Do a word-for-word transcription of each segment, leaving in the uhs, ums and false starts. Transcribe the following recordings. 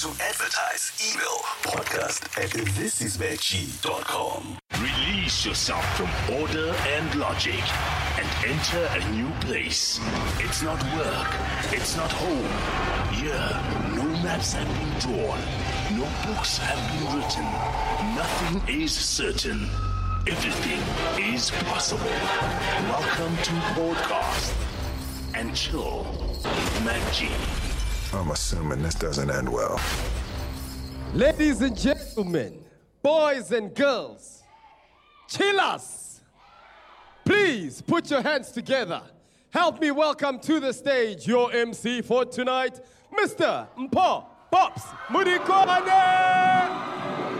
To advertise, email podcast at this is veggie dot com. Release yourself from order and logic and enter a new place. It's not work. It's not home. Here, no maps have been drawn. No books have been written. Nothing is certain. Everything is possible. Welcome to Podcast and Chill with Mac G. I'm assuming this doesn't end well. Ladies and gentlemen, boys and girls, chillers, please put your hands together. Help me welcome to the stage your M C for tonight, Mister Mpho Pops Modikwane.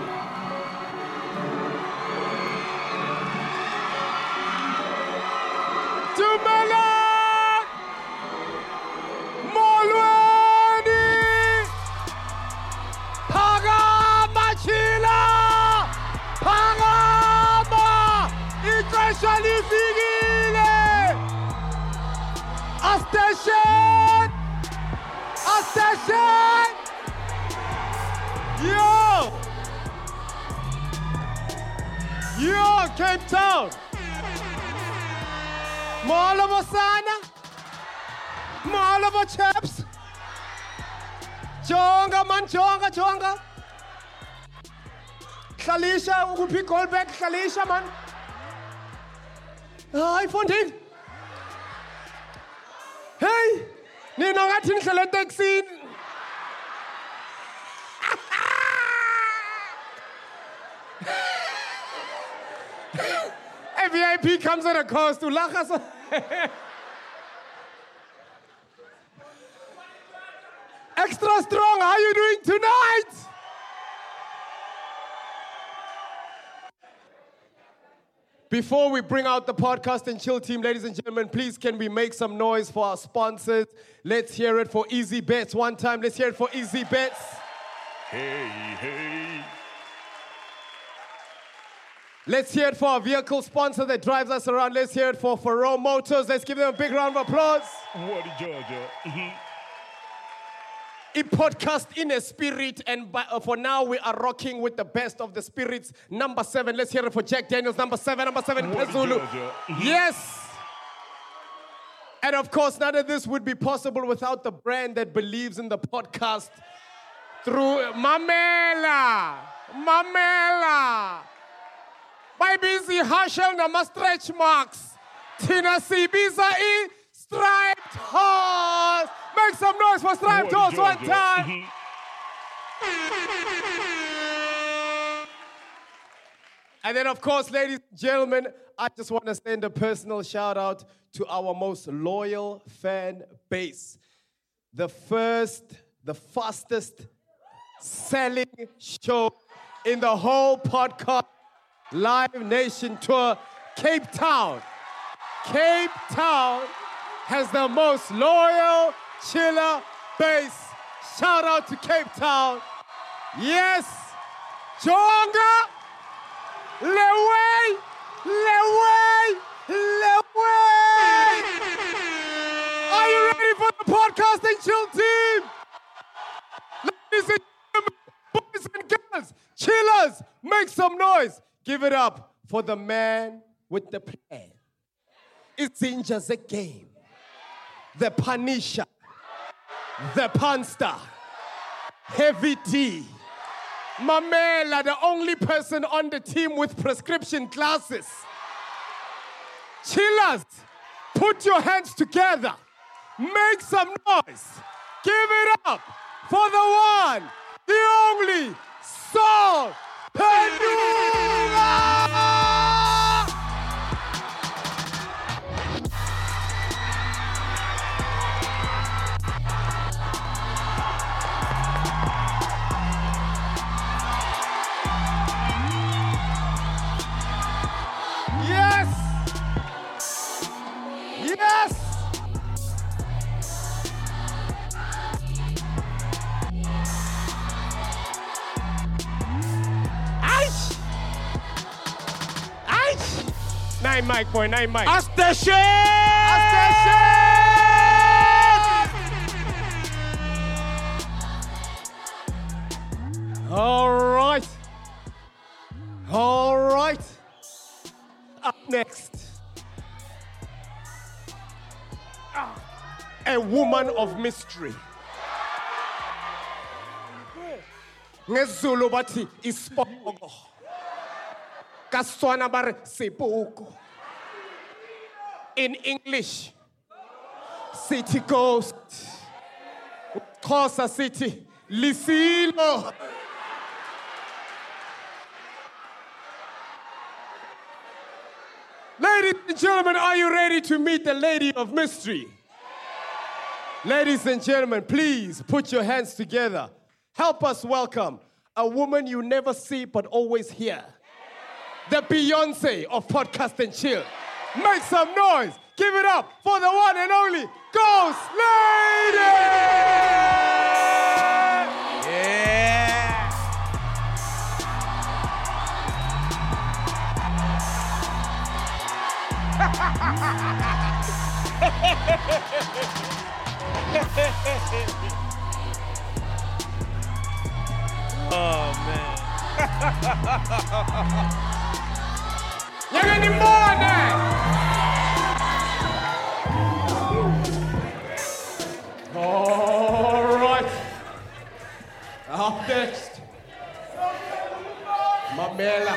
Tumela Molweni Phakama Chila Phakama ixesha lifikile A station A station Yo Yo Cape Town Malabo sana Malabo chaps Jonga man jonga jonga Khalisha ukuphi Goldberg Khalisha man Hi Fontaine Hey nina ngathi nihlele taxini A V I P comes at a cost to lacha. Extra strong, how are you doing tonight? Before we bring out the Podcast and Chill team, ladies and gentlemen, please can we make some noise for our sponsors? Let's hear it for Easy Bets one time. Let's hear it for Easy Bets. Hey, hey. Let's hear it for our vehicle sponsor that drives us around. Let's hear it for Faro Motors. Let's give them a big round of applause. What Georgia? A podcast in a spirit, and by, uh, for now we are rocking with the best of the spirits. Number seven, let's hear it for Jack Daniels. Number seven, number seven, Pezulu. Yes. And of course, none of this would be possible without the brand that believes in the podcast through Mamela. Mamela. By busy Herschel nama stretch marks. Tina Sibiza E striped horse. Make some noise for striped horse one time. And then of course, ladies and gentlemen, I just want to send a personal shout out to our most loyal fan base. The first, the fastest selling show in the whole podcast Live Nation Tour, Cape Town. Cape Town has the most loyal chiller base. Shout out to Cape Town. Yes. Jonga. Lewe. Lewe. Lewe. Are you ready for the Podcast and Chill team? Ladies and gentlemen, boys and girls, chillers, make some noise. Give it up for the man with the plan. It's in just a game. The Punisher. The Punster. Heavy D. Mamela, the only person on the team with prescription glasses. Chillers, put your hands together. Make some noise. Give it up for the one, the only, Saul Penuga! Yes! Yes! Nine mic, boy, nine mic. Astation! Astation! All right. All right. Up next. A woman of mystery. NgeZulu bathi isipoko. KaSetswana bare sepoko. In English, city ghost. Xhosa city lisilo. Ladies and gentlemen, are you ready to meet the lady of mystery? Ladies and gentlemen, please put your hands together. Help us welcome a woman you never see but always hear. The Beyonce of Podcast and Chill. Make some noise. Give it up for the one and only Ghost Lady! Yeah! Oh, man. You're any more now? All right. Up next. Mamela.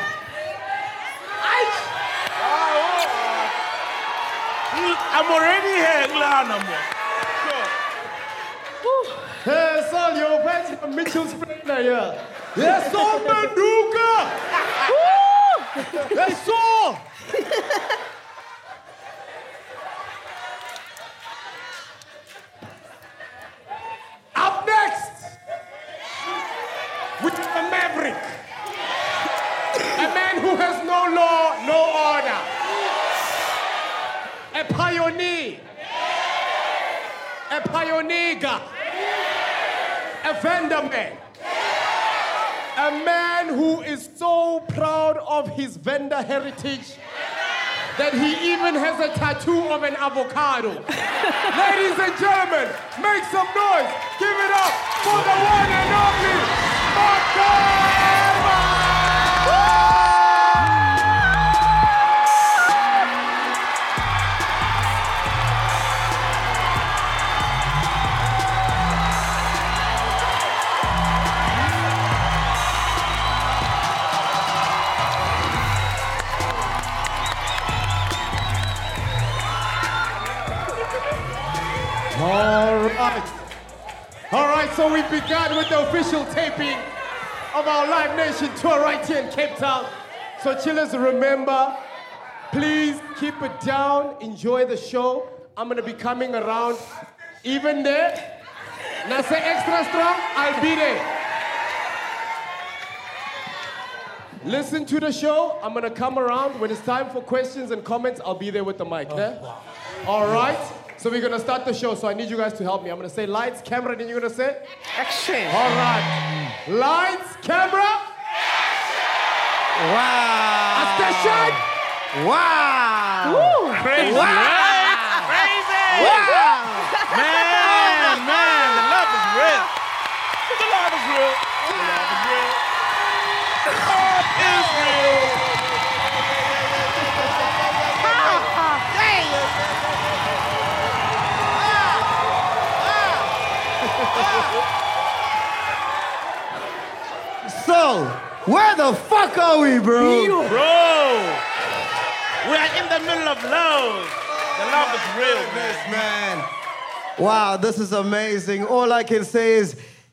I'm already here, Glana. Hey, son, your friends from Mitchell's friend here. Yes, so Manuka. Yes, so. Up next, we have a maverick. A man who has no law, no order. A pioneer. A pioneer. A vendor man. A man who is so proud of his vendor heritage that he even has a tattoo of an avocado. Ladies and gentlemen, make some noise. Give it up for the one and only Makeba! All right. All right, so we began with the official taping of our Live Nation tour right here in Cape Town. So chillers, remember, please keep it down, enjoy the show. I'm gonna be coming around even there. Now say extra strong, I'll be there. Listen to the show. I'm gonna come around. When it's time for questions and comments, I'll be there with the mic. Oh, yeah? Wow. All right. So we're gonna start the show, so I need you guys to help me. I'm gonna say lights, camera, then you're gonna say action. All right. Lights, camera. Action. Wow. Attention. Wow. Woo. Crazy. Wow. Right? Crazy. Wow. Man, man, the love is real. The love is real. The love is real. The love is real. So, where the fuck are we, bro? Bro, we are in the middle of love. The love is real, man. man. Wow, this is amazing. All I can say is,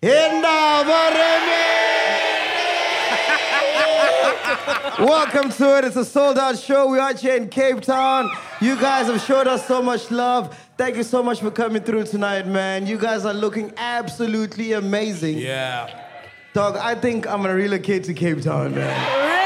welcome to it. It's a sold-out show. We are here in Cape Town. You guys have showed us so much love. Thank you so much for coming through tonight, man. You guys are looking absolutely amazing. Yeah. Dog, I think I'm gonna relocate to Cape Town, man.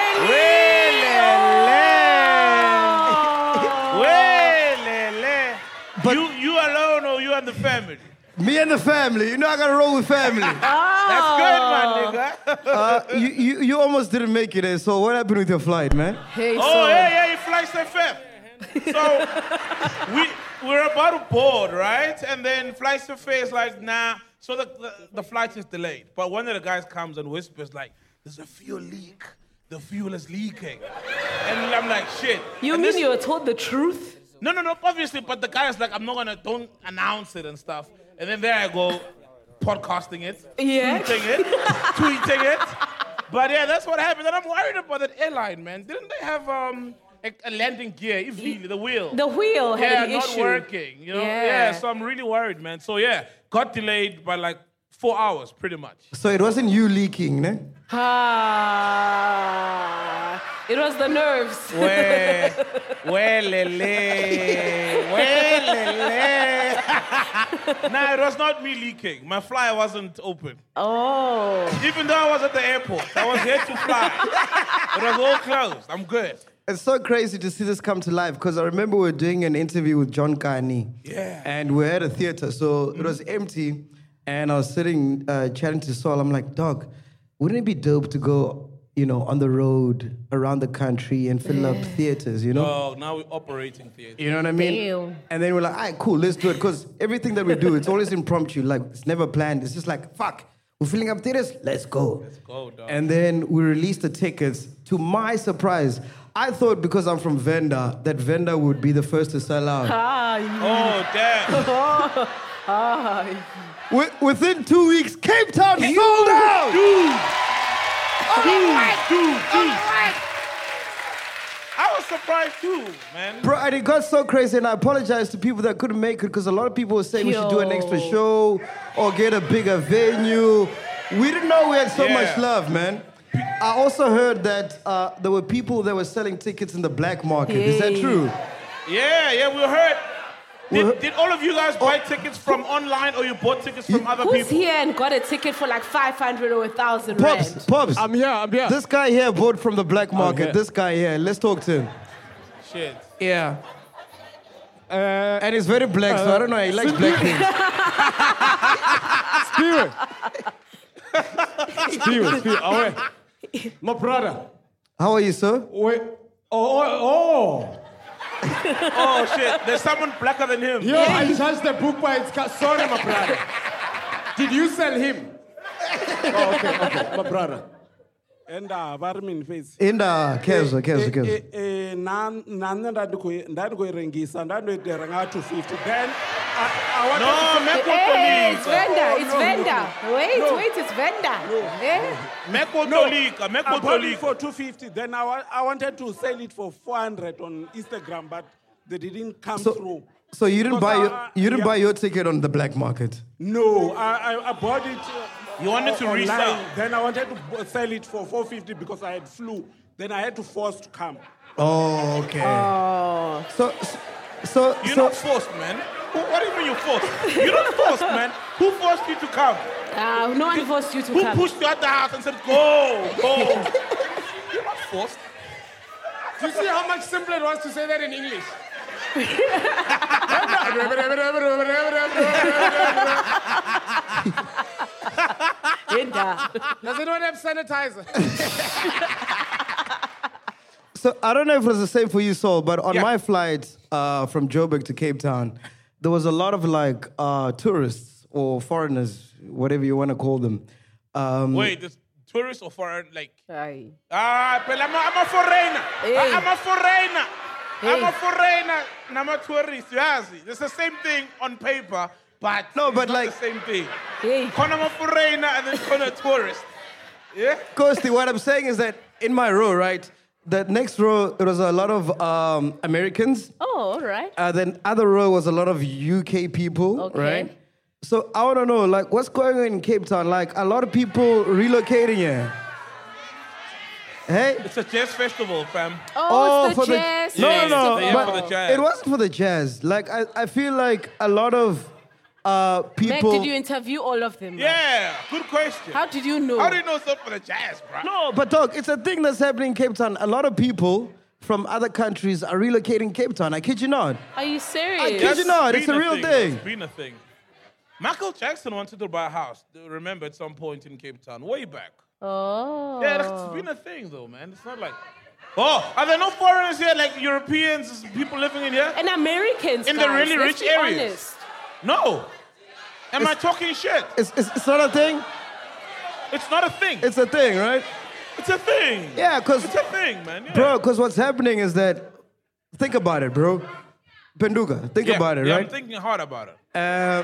Really? Really? But you, you alone or you and the family? Me and the family. You know I gotta roll with family. That's good, my nigga. uh, you, you, you almost didn't make it there, so what happened with your flight, man? Hey, oh, so... yeah, yeah, you fly so fast. So, we, we're about to board, right? And then Fly Surface like, nah, So the, the, the flight is delayed. But one of the guys comes and whispers like, there's a fuel leak. The fuel is leaking. And I'm like, shit. You and mean this, you were told the truth? No, no, no, obviously, but the guy's like, I'm not gonna, don't announce it and stuff. And then there I go, podcasting it, Yeah. tweeting it, tweeting it. But yeah, that's what happened. And I'm worried about that airline, man. Didn't they have um, a, a landing gear, if really, the wheel? The wheel had yeah, an not issue. working, you know? Yeah. yeah, so I'm really worried, man. So yeah, got delayed by like four hours, pretty much. So it wasn't you leaking, ne? Ah, it was the nerves. Well, well, lele, well, lele. Nah, it was not me leaking. My flyer wasn't open. Oh. Even though I was at the airport, I was here to fly. It was all closed. I'm good. It's so crazy to see this come to life because I remember we were doing an interview with John Kani. Yeah. And we were at a theater, so it was empty. And I was sitting uh, chatting to Saul. I'm like, dog, wouldn't it be dope to go, you know, on the road around the country and fill up theaters, you know? Oh, now we're operating theater. You know what I mean? Damn. And then we're like, all right, cool, let's do it. Because everything that we do, it's always impromptu. Like, it's never planned. It's just like, fuck, we're filling up theaters, let's go. Let's go, dog. And then we released the tickets. To my surprise, I thought because I'm from Venda, that Venda would be the first to sell out. Ah, Oh, damn. ah. Wi- Within two weeks, Cape Town sold out! Dude. Dude, dude, dude. I was surprised too, man. Bro, and it got so crazy, and I apologize to people that couldn't make it because a lot of people were saying we should do an extra Yo. show or get a bigger venue. We didn't know we had so Yeah. much love, man. I also heard that uh, there were people that were selling tickets in the black market. Is that Hey. true? Yeah, yeah, we heard. We heard- Did, did all of you guys buy tickets from online or you bought tickets from other Who's people? here and got a ticket for like five hundred or one thousand Pops, rand? Pops. I'm here, I'm here. This guy here bought from the black market. here. This guy here. Let's talk to him. Shit. Yeah. Uh, And he's very black, so I don't know. He likes black things. Steven. Steven, Steven. Oh, wait. My brother. How are you, sir? Wait. Oh, oh, Oh, shit. There's someone blacker than him. oh. Yo, I judged the book by its cover. Sorry, my brother. Did you sell him? Oh, okay, okay. My brother. endaba ri mini fhedzi Inda, Kezo, Kezo, Kezo. Eh, eh, na na nṋe nda ndi khou nda ndi khou i rengisa nda ndo i renga two fifty then I, I wanted No, to man. Hey, it's Venda, it's no, no, Venda. Wait, no. wait, it's Venda. Eh? Meko No, Tolika, I Meko bought it Tolika. for two fifty then I, wa- I wanted to sell it for four hundred on Instagram but they didn't come So, through. so you didn't buy Because, your, uh, you didn't yeah. buy your ticket on the black market? No, I, I, I bought it. Uh, You wanted to online. resell. Then I wanted to b- sell it for four fifty because I had flu. Then I had to force to come. Oh, okay. Oh. So, so, You're so, not forced, man. Who, what do you mean you're forced? You're not forced, man. Who forced you to come? Uh, no one forced you to Who come. pushed you out the house and said, go, go? You're not forced. Do you see how much simpler it was to say that in English? Venda. Does anyone have sanitizer? so I don't know if it was the same for you, Saul, but on Yeah. my flight uh, from Joburg to Cape Town, there was a lot of like uh, tourists or foreigners, whatever you want to call them. Um, Wait, this tourist or foreign, like, Aye. ah, but I'm a, I'm a foreigner. Hey. I, I'm a foreigner. I'm Hey. a foreigner. And I'm a tourist. You ask me. It's the same thing on paper, but No, it's but not like- the same thing. Hey. Con I'm a foreigner and then con a tourist. Yeah? Kosti, what I'm saying is that in my row, right, the next row, it was a lot of um, Americans. Oh, all right. Uh, then other row was a lot of U K people, Okay. right? So I want to know, like, what's going on in Cape Town? Like, a lot of people relocating here. Hey? It's a jazz festival, fam. Oh, it's the for jazz. the no, Yeah, no, no. it's the- yeah, but for the jazz. it wasn't for the jazz. Like, I, I feel like a lot of uh, Meg, people. did you interview all of them? Yeah, good question. How did you know? How do you know it's not for the jazz, bro? No, but dog, it's a thing that's happening in Cape Town. A lot of people from other countries are relocating Cape Town. I kid you not. Are you serious? I kid you not. It's been a real thing. It's been a thing. Michael Jackson wanted to buy a house, remember, at some point in Cape Town, way back. Oh. Yeah, it's been a thing, though, man. It's not like, oh, are there no foreigners here, like Europeans, people living in here? And Americans, In the guys, really let's rich be areas. honest. No. Am I talking shit? It's, it's, it's not a thing. It's not a thing. It's a thing, right? It's a thing. Yeah, because... It's a thing, man. Yeah. Bro, because what's happening is that... Think about it, bro. Penduka, think yeah, about it, yeah, right? I'm thinking hard about it. Uh,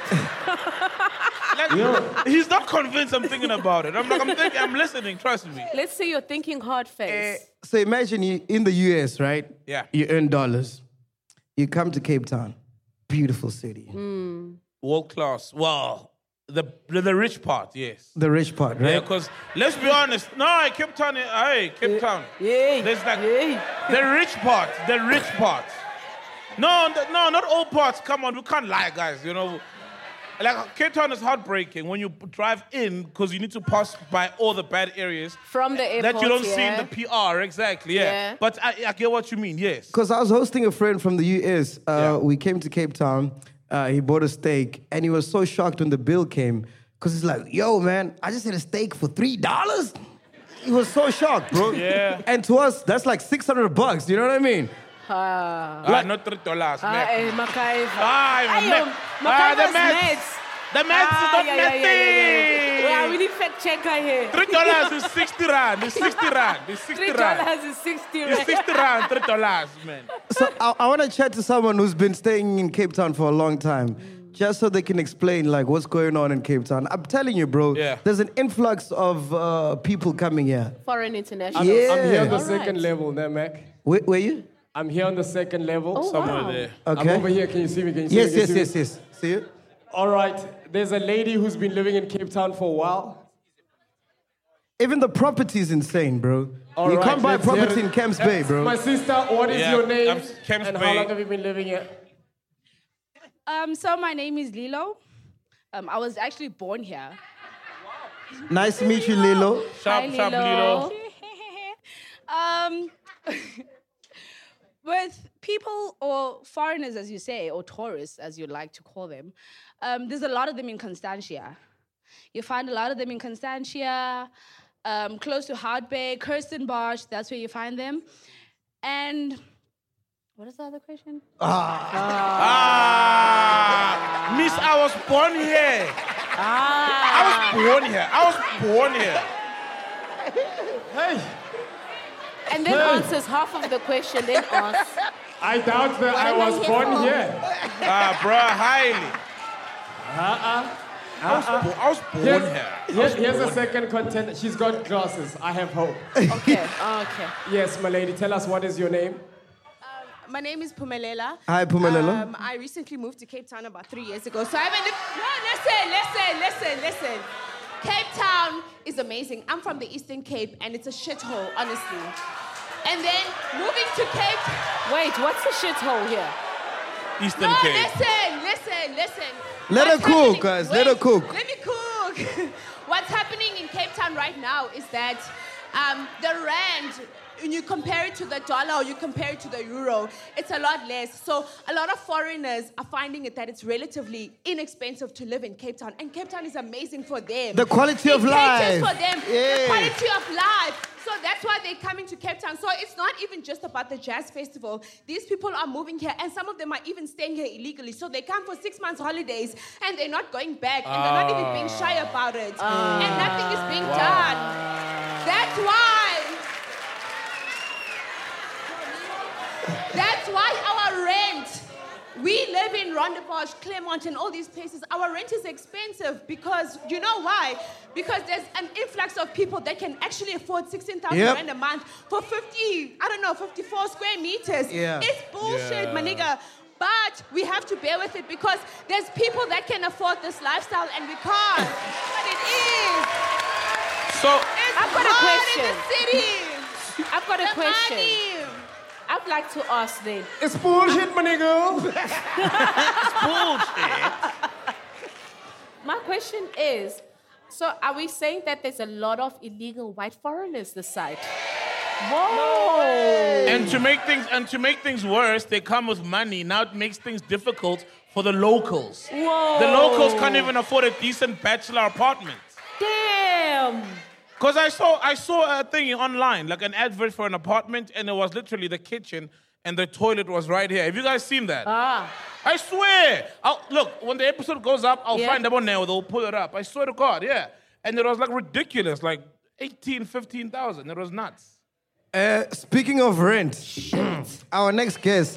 Like, he's not convinced I'm thinking about it. I'm like, I'm thinking, I'm listening, trust me. Let's say you're thinking hard face. so imagine you in the U S, right? Yeah. You earn dollars. You come to Cape Town. Beautiful city. World class. Well, the, the the rich part, yes. The rich part, Yeah, right? because let's be honest. No, Cape Town, hey, Cape Town. Yeah. There's like Yeah. the rich part, the rich part. No, the- no, not all parts. Come on, we can't lie, guys. You know, like Cape Town is heartbreaking when you drive in because you need to pass by all the bad areas From the airport, that you don't see in yeah. the P R. Exactly, yeah. Yeah. But I, I get what you mean. Yes. Because I was hosting a friend from the U S. Uh, Yeah. We came to Cape Town. Uh, he bought a steak, and he was so shocked when the bill came. Because he's like, yo, man, I just had a steak for three dollars? He was so shocked, bro. Yeah. And to us, that's like six hundred bucks. You know what I mean? Ah. Ah, not three dollars. Ah, eh, Makaiva. Ah, Ayo, Mac- ah, the Makaiva's maths. maths. The maths is Ah, not yeah, yeah, yeah, yeah, yeah. mathing. Yeah, we need fact checker here. Three dollars is sixty rand. It's sixty rand. It's sixty Three rand. dollars is sixty It's rand. sixty rand. Three dollars, man. So I, I want to chat to someone who's been staying in Cape Town for a long time, just so they can explain like what's going on in Cape Town. I'm telling you, bro, Yeah. there's an influx of uh, people coming here. Foreign international. Yeah. I'm here on the All second right. level, there, Mac. Where, where you? I'm here on the second level. Oh, Somewhere wow. there. I'm Okay. over here. Can you see me? Can you see Yes, me? Can yes, you see yes, me? yes. See you? All right. There's a lady who's been living in Cape Town for a while. Even the property's insane, bro. All you right, can't buy let's hear property it. in Camps Bay, bro. My sister, what is Yeah, your name? I'm Camps and Bay. how long have you been living here? Um, so my name is Lilo. Um, I was actually born here. Nice to meet you, Lilo. Sharp, Hi, sharp, Lilo. Lilo. um, with people or foreigners, as you say, or tourists, as you like to call them, um, there's a lot of them in Constantia. You find a lot of them in Constantia, um, close to Hout Bay, Kirstenbosch, that's where you find them. And what is the other question? Ah, Miss, I was born here. Ah. I was born here. I was born here. Hey, And then answers half of the question, then asks. I doubt that I am I was here born for? here. Ah, bruh, highly. Uh-uh. I was, bo- I was born Here's, here. here's, here's a second contender. She's got glasses. I have hope. Okay, okay. Yes, my lady, tell us what is your name? My name is Pumelela. Hi, Pumelela. Um, I recently moved to Cape Town about three years ago. So I haven't lived... No, listen, listen, listen, listen. Cape Town is amazing. I'm from the Eastern Cape, and it's a shithole, honestly. And then moving to Cape... Wait, what's the shithole here? Eastern No, Cape. listen, listen, listen. Let What's her cook, happening- guys. Wait, Let her cook. Let me cook. What's happening in Cape Town right now is that um, the rand, when you compare it to the dollar or you compare it to the euro, it's a lot less. So a lot of foreigners are finding it that it's relatively inexpensive to live in Cape Town. And Cape Town is amazing for them. The quality it of life. caters for them. Yeah. The quality of life. So that's why they're coming to Cape Town. So it's not even just about the jazz festival. These people are moving here, and some of them are even staying here illegally. So they come for six months holidays, and they're not going back, and they're not even being shy about it. And nothing is being done. That's why. That's why our rent. We live in Rondebosch, Claremont, and all these places. Our rent is expensive because, you know why? Because there's an influx of people that can actually afford sixteen thousand Yep. rand a month for fifty, I don't know, fifty-four square meters. Yeah. It's bullshit, my nigga. But we have to bear with it because there's people that can afford this lifestyle and we can't. But it is. So, It's I've got a hard question. in the city. I've got a The question. money. I'd like to ask then. It's bullshit, my nigga. bullshit. My question is, so are we saying that there's a lot of illegal white foreigners this side? Whoa! And to make things and to make things worse, they come with money. Now it makes things difficult for the locals. Whoa! The locals can't even afford a decent bachelor apartment. Damn! Cause I saw I saw a thing online, like an advert for an apartment, and it was literally the kitchen and the toilet was right here. Have you guys seen that? Ah. I swear. I'll, look, when the episode goes up, I'll Yeah. find them on there. They'll pull it up. I swear to God, yeah. And it was like ridiculous, like eighteen, fifteen thousand. It was nuts. Uh, speaking of rent, our next guest.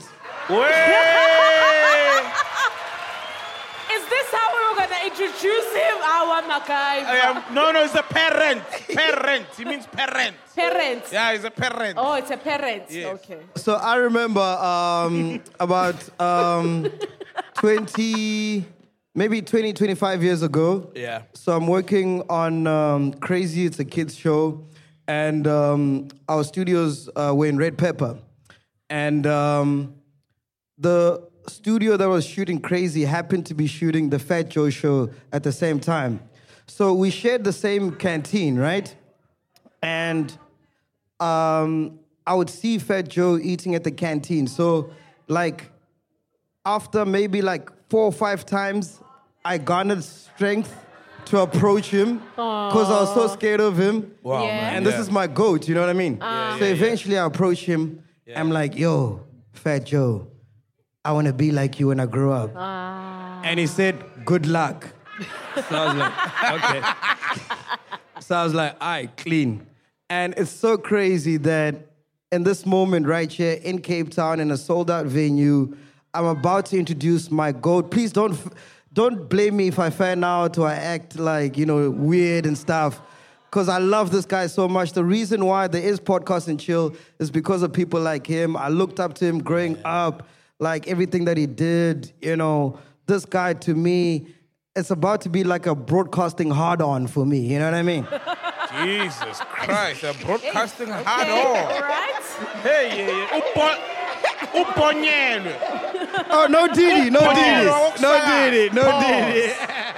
Way! Is this how we were going to introduce him? Our Makai. I am, no, no, it's a parent. Parent. He means parent. Parent. Yeah, he's a parent. Oh, it's a parent. Yes. Okay. So I remember um, about um, twenty, maybe twenty, twenty-five years ago. Yeah. So I'm working on um, Crazy, it's a kids show. And um, our studios uh, were in Red Pepper. And um, the studio that was shooting Crazy happened to be shooting the Fat Joe show at the same time. So we shared the same canteen, right? And um, I would see Fat Joe eating at the canteen. So, like, after maybe like four or five times, I garnered strength to approach him because I was so scared of him. Wow, Yeah. man. And this Yeah. is my goat, you know what I mean? Yeah, so eventually I approach him. I'm like, yo, Fat Joe, I want to be like you when I grow up. And he said, good luck. So I was like, okay. So I was like, all right, clean. And it's so crazy that in this moment right here in Cape Town in a sold-out venue, I'm about to introduce my GOAT. Please don't f- don't blame me if I fan out or I act like, you know, weird and stuff, because I love this guy so much. The reason why there is Podcast and Chill is because of people like him. I looked up to him growing up, like everything that he did, you know. This guy, to me, it's about to be like a broadcasting hard-on for me, you know what I mean? Jesus Christ, a broadcasting hard Okay, on. all right. Hey, yeah, yeah. Upo- Uponyele. Oh, no Diddy, no Oh, Diddy, no outside. Diddy, no Pause. Diddy.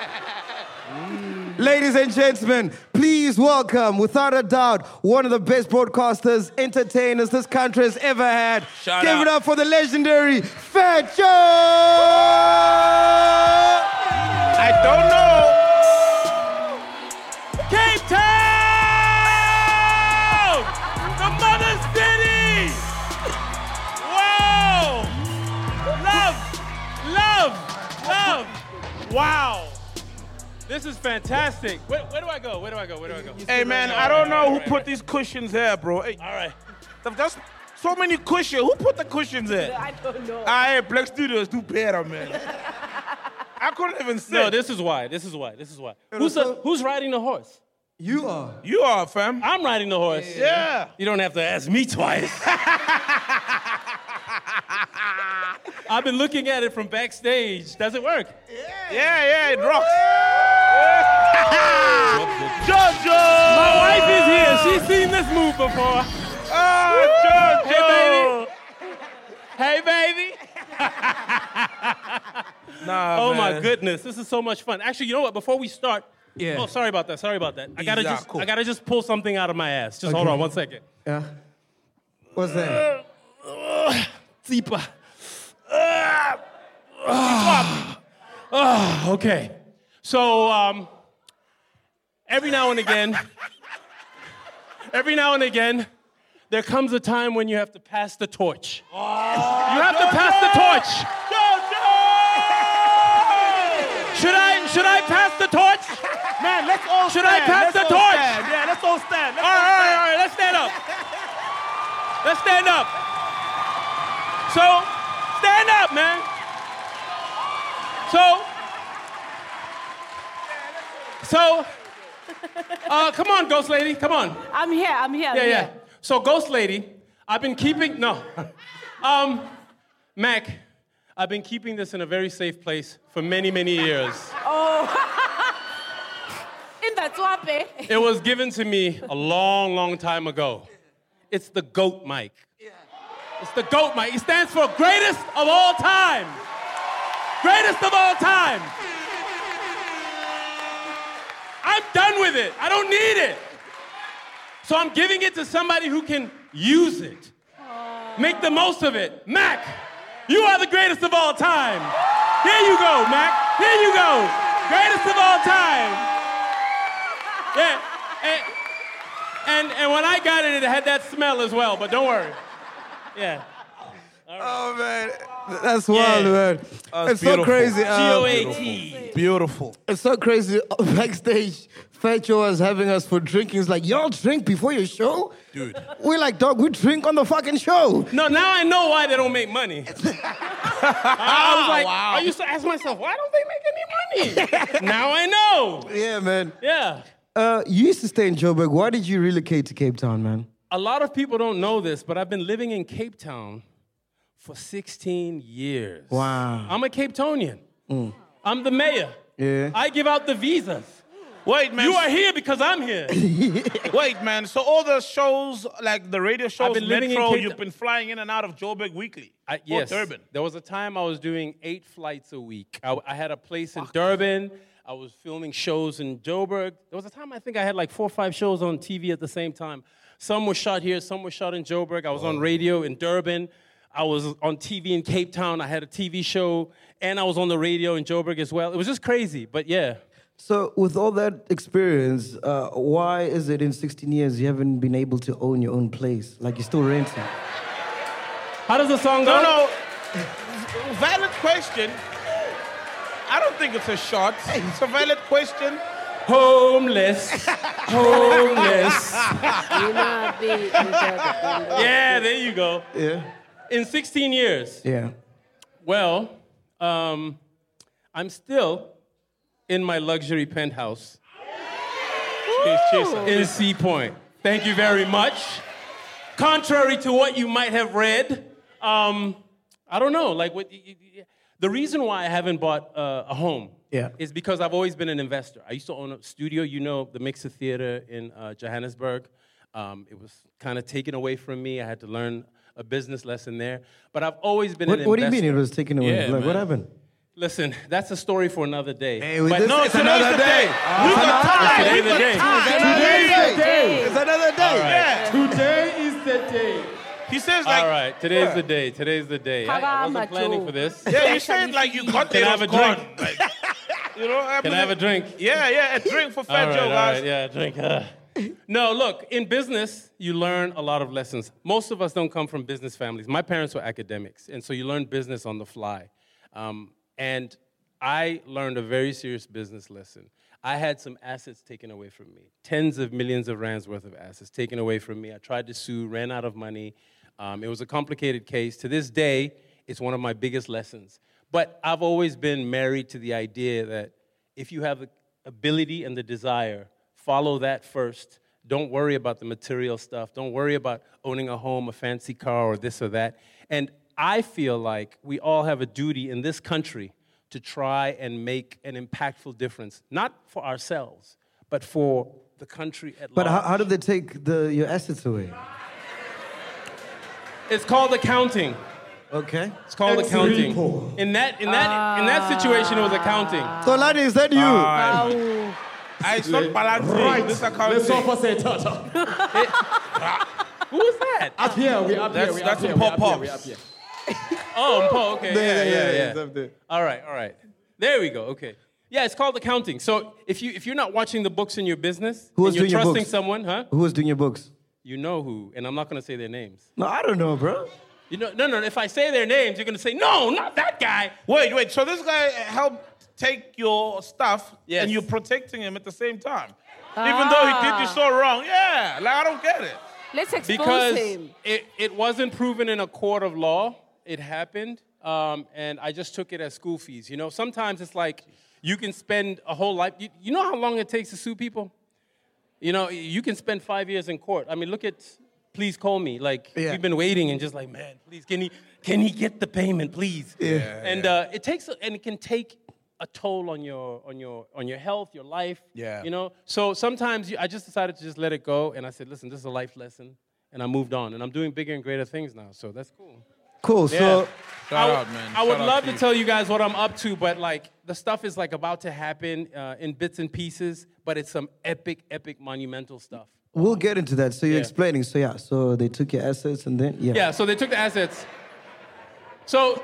Ladies and gentlemen, please welcome, without a doubt, one of the best broadcasters, entertainers this country has ever had. Shout Give out. it up for the legendary Fat Joe! I don't know. Cape Town! The mother city! Wow! Love! Love! Love! Wow! This is fantastic. Where, where do I go? Where do I go? Where do I go? Hey, man, I don't know who put these cushions here, bro. Hey, All right. there's so many cushions. Who put the cushions here? I don't know. Ah, hey, Black Studios do better, man. I couldn't even sit. No, this is why. This is why. This is why. Who's, the, who's riding the horse? You are. You are, fam. I'm riding the horse. Yeah. You don't have to ask me twice. I've been looking at it from backstage. Does it work? Yeah, yeah, it rocks. Jojo! My wife is here. She's seen this move before. Oh, Jojo! Hey, baby. Hey, baby. Nah, Oh, man. my goodness. This is so much fun. Actually, you know what? Before we start. Yeah. Oh, sorry about that. Sorry about that. I gotta Yeah, just, cool. I gotta just pull something out of my ass. Just hold Okay. on one second. Yeah. What's that? Deeper. Oh, okay. So, um, every now and again, every now and again, there comes a time when you have to pass the torch. you have to pass the torch. Should I, should I pass the torch? Man, let's all Should stand. I pass let's the all torch? Stand. Yeah, let's all stand. Let's All all right, all right, stand. all right, let's stand up. Let's stand up. So, stand up, man. So, so, uh, come on, Ghost Lady, come on. I'm here. I'm here. I'm Yeah, yeah. here. So, Ghost Lady, I've been keeping, no. um, Mac, I've been keeping this in a very safe place for many, many years. Oh. In the Twape. It was given to me a long, long time ago. It's the GOAT mic. It's the GOAT mic. It stands for greatest of all time. Greatest of all time. I'm done with it. I don't need it. So I'm giving it to somebody who can use it. Make the most of it. Mac, you are the greatest of all time. Here you go, Mac. Here you go. Greatest of all time. Yeah. And, and, and when I got it, it had that smell as well, but don't worry. Yeah. Oh, man. That's wild, Yeah. man. That's It's so beautiful. crazy. um, G O A T. Beautiful. It's so crazy. Backstage, Fat Joe was having us for drinking. He's like, y'all drink before your show? Dude. We're like, dog, we drink on the fucking show. No, now I know why they don't make money. I, I was like, wow. I used to ask myself, why don't they make any money? Now I know. Yeah, man. Yeah. Uh, you used to stay in Joburg. Why did you relocate to Cape Town, man? A lot of people don't know this, but I've been living in Cape Town for sixteen years. Wow. I'm a Cape Townian. I'm the mayor. Yeah. I give out the visas. Wait, man. You are here because I'm here. Wait, man. So all the shows, like the radio shows, been living in Metro, Cape you've Town. been flying in and out of Joburg weekly. I, Or yes. Durban. There was a time I was doing eight flights a week. I, I had a place in Durban. I was filming shows in Joburg. There was a time I think I had like four or five shows on T V at the same time. Some were shot here, some were shot in Joburg. I was on radio in Durban. I was on T V in Cape Town. I had a T V show, and I was on the radio in Joburg as well. It was just crazy, but yeah. So, with all that experience, uh, why is it in sixteen years you haven't been able to own your own place? Like you're still renting? How does the song go? No, no. Valid question. I don't think it's a shot. It's a valid question. Homeless. Homeless. Yeah, there you go. Yeah. In sixteen years. Yeah. Well, um, I'm still in my luxury penthouse in Sea Point. Thank you very much. Contrary to what you might have read, um, I don't know. Like, what, the reason why I haven't bought uh, a home Yeah. is because I've always been an investor. I used to own a studio, you know, the Mixer Theater in uh, Johannesburg. Um, it was kind of taken away from me. I had to learn a business lesson there. But I've always been What, an what do you investor. mean it was taken away? Yeah, like, what man. happened? Listen, that's a story for another day. Hey, we but just- no, it's today's another the day. day. Uh, We've got it's time. another- Today's the day. Today's the day. It's another day. All right. Yeah. Today is the day. He says like. All right, today's Yeah. the day. Today's the day. I, I wasn't planning for this. Yeah, you said like you got Can there I have off a drink? guard. Like, you know, Can I have a drink? Yeah, yeah, a drink for All Fat right, Joe, all guys. right, yeah, drink. Uh. No, look, in business, you learn a lot of lessons. Most of us don't come from business families. My parents were academics, and so you learn business on the fly. Um, and I learned a very serious business lesson. I had some assets taken away from me, tens of millions of rands worth of assets taken away from me. I tried to sue, ran out of money. Um, it was a complicated case. To this day, it's one of my biggest lessons. But I've always been married to the idea that if you have the ability and the desire, follow that first. Don't worry about the material stuff. Don't worry about owning a home, a fancy car, or this or that. And I feel like we all have a duty in this country to try and make an impactful difference, not for ourselves, but for the country at But large. how, how did they take the your assets away? It's called accounting. Okay. It's called accounting. In that, in that, in that situation, it was accounting. So, Lani, is that you? Uh, I it's not balancing. Right. This account. Let's all say Tata. Who is that? Up here, we up That's- here, we that's up here, a we up pop-up. here, we up here. Oh, Paul, okay. There, Yeah, yeah, yeah, yeah, yeah. it's up there. All right, all right. There we go, okay. Yeah, it's called accounting. So if, you, if you're not watching the books in your business, Who was and you're doing your trusting books? someone, huh? Who was doing your books? You know who, and I'm not going to say their names. No, I don't know, bro. You know, no, no, if I say their names, you're going to say, no, not that guy. Wait, wait. So this guy helped take your stuff, Yes. and you're protecting him at the same time, even though he did you so wrong. Yeah, like I don't get it. Let's expose Because him. it, it wasn't proven in a court of law. It happened, um, and I just took it as school fees. You know, sometimes it's like you can spend a whole life. You, you know how long it takes to sue people? You know, you can spend five years in court. I mean, look at Please Call Me. Like, Yeah. we've been waiting and just like, man, please, can he, can he get the payment, please? Yeah. And uh, it takes, and it can take a toll on your, on your, on your health, your life. Yeah. You know, so sometimes you, I just decided to just let it go, and I said, listen, this is a life lesson, and I moved on, and I'm doing bigger and greater things now, so that's cool. Cool. So, I Shout would- out, man. I would Shout out love to to you. tell you guys what I'm up to, but like the stuff is like about to happen uh, in bits and pieces, but it's some epic, epic, monumental stuff. we'll get into that. So, you're Yeah. explaining. So, yeah. So, they took your assets and then, yeah. Yeah, so they took the assets. So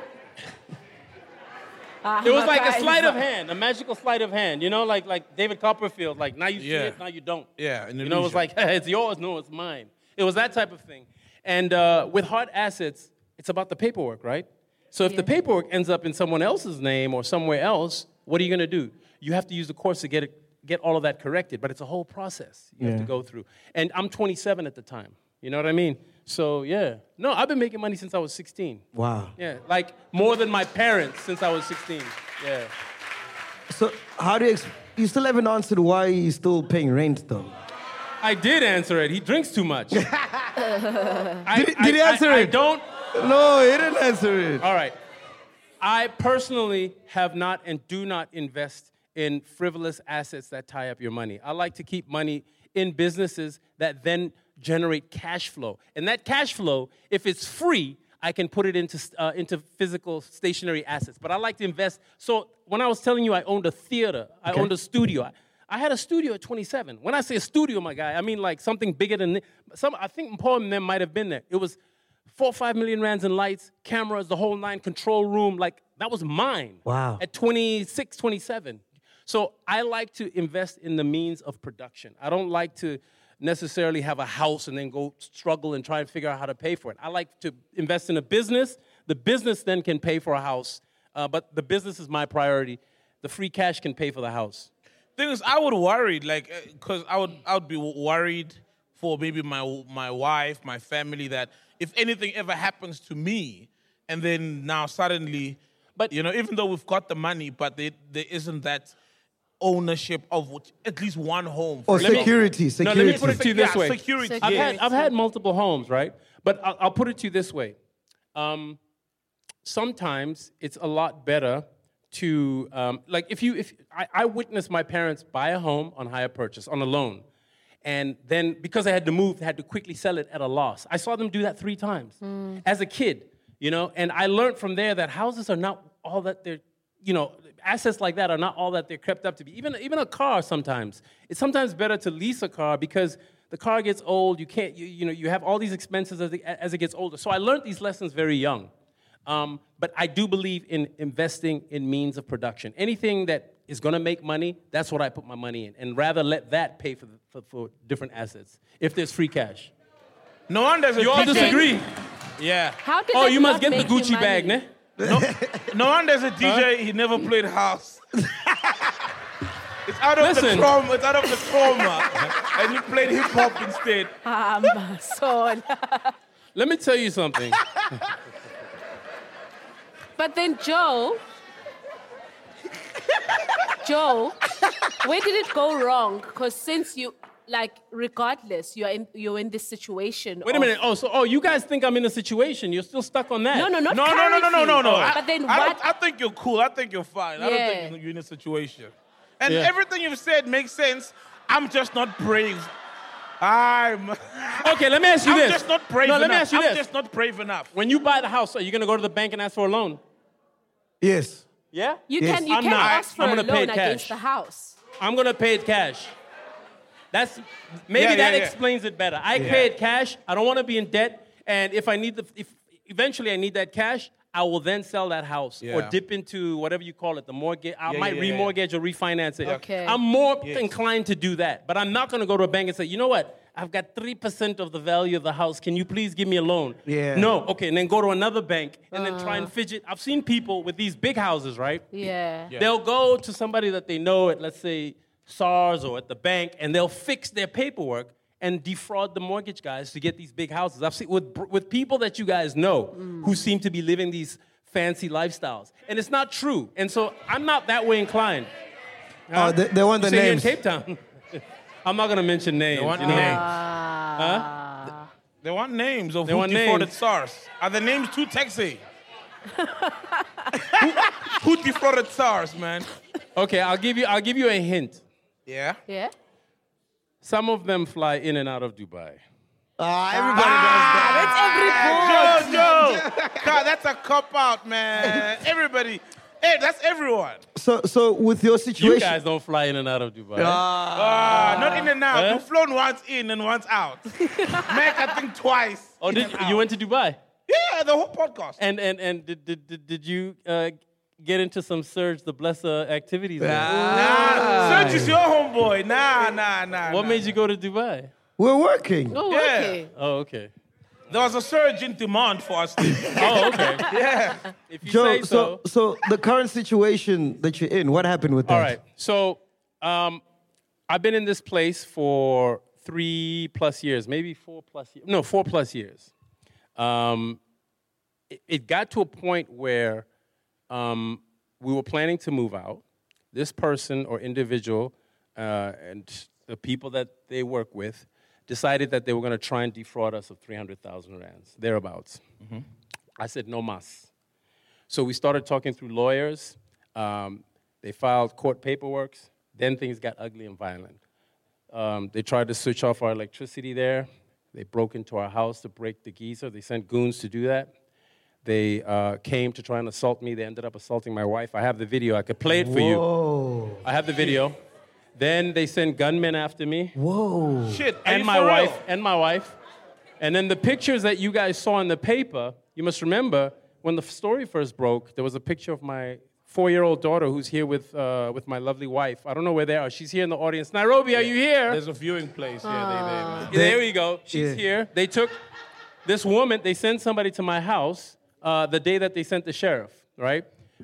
Ah, it was my like guy a is sleight of like- hand, a magical sleight of hand, you know, like like David Copperfield, like now you see Yeah. it, now you don't. Yeah, an You know, it was illusion. like, it's yours, no, it's mine. It was that type of thing. And uh, with hard assets, it's about the paperwork, right? So if the paperwork ends up in someone else's name or somewhere else, what are you going to do? You have to use the courts to get it, get all of that corrected, but it's a whole process you have Yeah. to go through. And I'm twenty-seven at the time. You know what I mean? So, yeah. No, I've been making money since I was sixteen. Wow. Yeah, like more than my parents since I was sixteen. Yeah. So how do you, ex- you still haven't answered why you're still paying rent though? I did answer it. He drinks too much. I, Did he- did he answer I, I it? don't. No, he didn't answer it. All right. I personally have not and do not invest in frivolous assets that tie up your money. I like to keep money in businesses that then generate cash flow. And that cash flow, if it's free, I can put it into, uh, into physical stationary assets. But I like to invest. So when I was telling you I owned a theater, I Okay. owned a studio. I, I had a studio at twenty-seven. When I say a studio, my guy, I mean like something bigger than some. I think Paul and them might have been there. It was four or five million rands in lights, cameras, the whole nine, control room. Like that was mine. Wow. At twenty-six, twenty-seven. So I like to invest in the means of production. I don't like to necessarily have a house and then go struggle and try and figure out how to pay for it. I like to invest in a business. The business then can pay for a house, uh, but the business is my priority. The free cash can pay for the house. Thing is, I would worry, like, because I would, I would be worried for maybe my my wife, my family, that if anything ever happens to me, and then now suddenly, but you know, even though we've got the money, but there, there isn't that ownership of what, at least one home. Or Let me- security, No, security. let me put it to you this Yeah, way. security. I've Yeah. had I've had multiple homes, right? But I'll, I'll put it to you this way. Um, sometimes it's a lot better to um, like if you if I, I witnessed my parents buy a home on hire purchase on a loan, and then because they had to move, they had to quickly sell it at a loss. I saw them do that three times as a kid, you know, and I learned from there that houses are not all that they're, you know, assets like that are not all that they're crept up to be. Even even a car sometimes. It's sometimes better to lease a car because the car gets old. You can't, you, you know, you have all these expenses as it, as it gets older. So I learned these lessons very young. Um, but I do believe in investing in means of production. Anything that is going to make money, that's what I put my money in, and rather let that pay for, the, for, for different assets if there's free cash. No one does. You all disagree? Yeah. How did Oh, that you must not get the make you Gucci bag, money? ne? No, no one does a D J. He never played house. It's out of the Listen. trauma. It's out of the trauma, and you played hip hop instead. Ah, Masola. Let me tell you something. But then Joe, Joe, where did it go wrong? Because since you, like, regardless, you're in you're in this situation. Wait a of- minute. Oh, so oh, you guys think I'm in a situation? You're still stuck on that? No, no, not No, no, no, no, no, no, no. currently. I, But then I, what? don't- I think you're cool. I think you're fine. I don't Yeah. think you're in a situation. And Yeah. everything you've said makes sense. I'm just not brave. I'm. Okay, let me ask you I'm this. just not brave No, enough. let me ask you I'm this. just not brave enough. When you buy the house, are you going to go to the bank and ask for a loan? Yes. Yeah? you Yes. can you I'm can not. ask for I'm a gonna pay loan cash. against the house. I'm going to pay it cash. That's maybe Yeah, that yeah, yeah. explains it better. I Yeah. pay it cash. I don't want to be in debt, and if I need the if eventually I need that cash, I will then sell that house or Yeah. dip into whatever you call it, the mortgage. I Yeah, might yeah, yeah, yeah. remortgage or refinance it. Okay. I'm more Yes. inclined to do that, but I'm not going to go to a bank and say, you know what? I've got three percent of the value of the house. Can you please give me a loan? Yeah. No. Okay, and then go to another bank and then try and fidget. I've seen people with these big houses, right? Yeah. They'll go to somebody that they know at, let's say, SARS or at the bank, and they'll fix their paperwork and defraud the mortgage guys to get these big houses. I've seen with with people that you guys know who seem to be living these fancy lifestyles, and it's not true. And so I'm not that way inclined. Oh, they, they want You the say names. here in Cape Town. I'm not gonna mention names. They want you know? names. Ah. They want names of They who want defrauded names. SARS. Are the names too taxi? who, who defrauded SARS, man? Okay, I'll give you. I'll give you a hint. Yeah. Yeah. Some of them fly in and out of Dubai. Ah, everybody does that. That's every boy. Joe, Joe. God, that's a cop out, man. Everybody. Hey, that's everyone. So, so with your situation, You guys don't fly in and out of Dubai. Ah, not in and out. Huh? You've flown once in and once out. Mac, I think twice. Oh, in did and you out. went to Dubai? Yeah, the whole podcast. And and and did did did, did you uh, get into some Serge the Blesser activities? there? Nah, Serge is your homeboy. Nah, nah, nah. What nah. made you go to Dubai? we're working. Oh, Yeah. okay. Oh, okay. There was a surge in demand for us. Oh, okay. Yeah. If you Joe, say so. so so the current situation that you're in, what happened with that? All right. So um, I've been in this place for three plus years, maybe four plus years. No, four plus years. Um, it, it got to a point where um, we were planning to move out. This person or individual uh, and the people that they work with decided that they were going to try and defraud us of three hundred thousand rands, thereabouts. Mm-hmm. I said, no mas. So we started talking through lawyers. Um, they filed court paperwork. Then things got ugly and violent. Um, they tried to switch off our electricity there. They broke into our house to break the geyser. They sent goons to do that. They uh, came to try and assault me. They ended up assaulting my wife. I have the video. I could play it for Whoa. you. I have the video. Then they sent gunmen after me. Whoa. Shit, are And you my for wife. real? And my wife. And then the pictures that you guys saw in the paper, you must remember, when the story first broke, there was a picture of my four-year-old daughter who's here with uh, with my lovely wife. I don't know where they are. She's here in the audience. Nairobi, are you here? There's a viewing place. Yeah, they, they, man. Yeah, there we go. She's Yeah. here. They took this woman, they sent somebody to my house uh, the day that they sent the sheriff, right?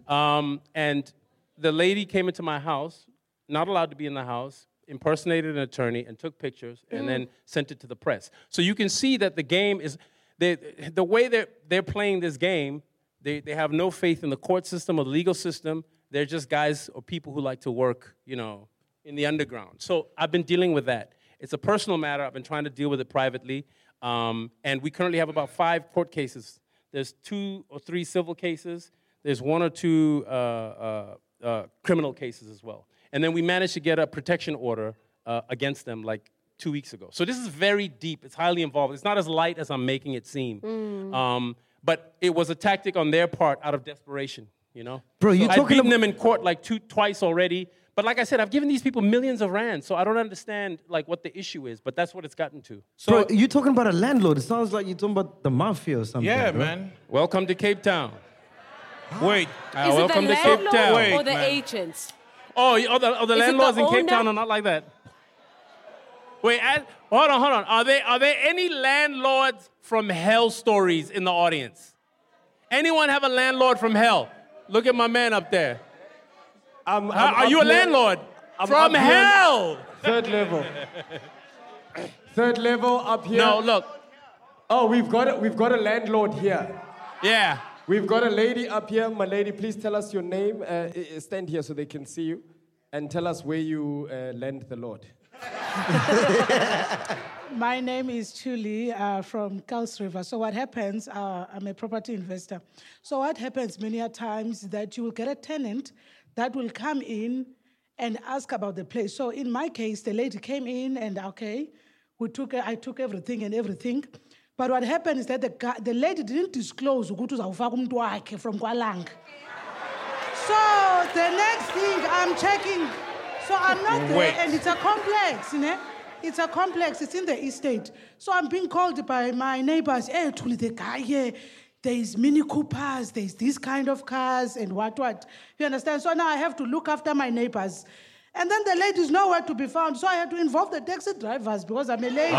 Um, and the lady came into my house, not allowed to be in the house, impersonated an attorney and took pictures and then sent it to the press. So you can see that the game is, they, the way they're, they're playing this game, they, they have no faith in the court system or the legal system. They're just guys or people who like to work, you know, in the underground. So I've been dealing with that. It's a personal matter. I've been trying to deal with it privately. Um, and we currently have about five court cases. There's two or three civil cases. There's one or two uh, uh, uh, criminal cases as well. And then we managed to get a protection order uh, against them like two weeks ago. So this is very deep. It's highly involved. It's not as light as I'm making it seem. Mm. Um, but it was a tactic on their part out of desperation, you know? Bro, you I've talking beaten ab- them in court like two, twice already. But like I said, I've given these people millions of rands, so I don't understand like what the issue is. But that's what it's gotten to. So Bro, you're talking about a landlord. It sounds like you're talking about the mafia or something. Yeah, bro. man. welcome to Cape Town. Wait. Uh, Is it welcome the to Cape landlord Town. Wait, or the man. agents? Oh, y- oh, the, oh, the Is it landlords the in Cape owner? Town are not like that. Wait, I, hold on, hold on. Are there are there any landlords from hell stories in the audience? Anyone have a landlord from hell? Look at my man up there. I'm, Uh, I'm are you a up here- landlord I'm from up here- hell? Third level. Third level up here. No, look. Oh, we've got a, we've got a landlord here. Yeah. We've got a lady up here. My lady, please tell us your name. Uh, i- i- stand here so they can see you. And tell us where you uh, lend the Lord. My name is Chuli uh, from Kals River. So what happens, uh, I'm a property investor. So what happens many a times that you will get a tenant that will come in and ask about the place. So in my case, the lady came in and okay, we took, I took everything and everything. But what happened is that the, guy, the lady didn't disclose ukuthi uzawufaka umuntu wakhe from Kwalang. So the next thing I'm checking, so I'm not there, Wait. and it's a complex, you know? It's a complex, it's in the estate. So I'm being called by my neighbors, hey, Tuli, the guy here, there's Mini Coopers, there's this kind of cars, and what, what. You understand? So now I have to look after my neighbors. And then the lady's nowhere to be found, so I had to involve the taxi drivers because I'm a lady.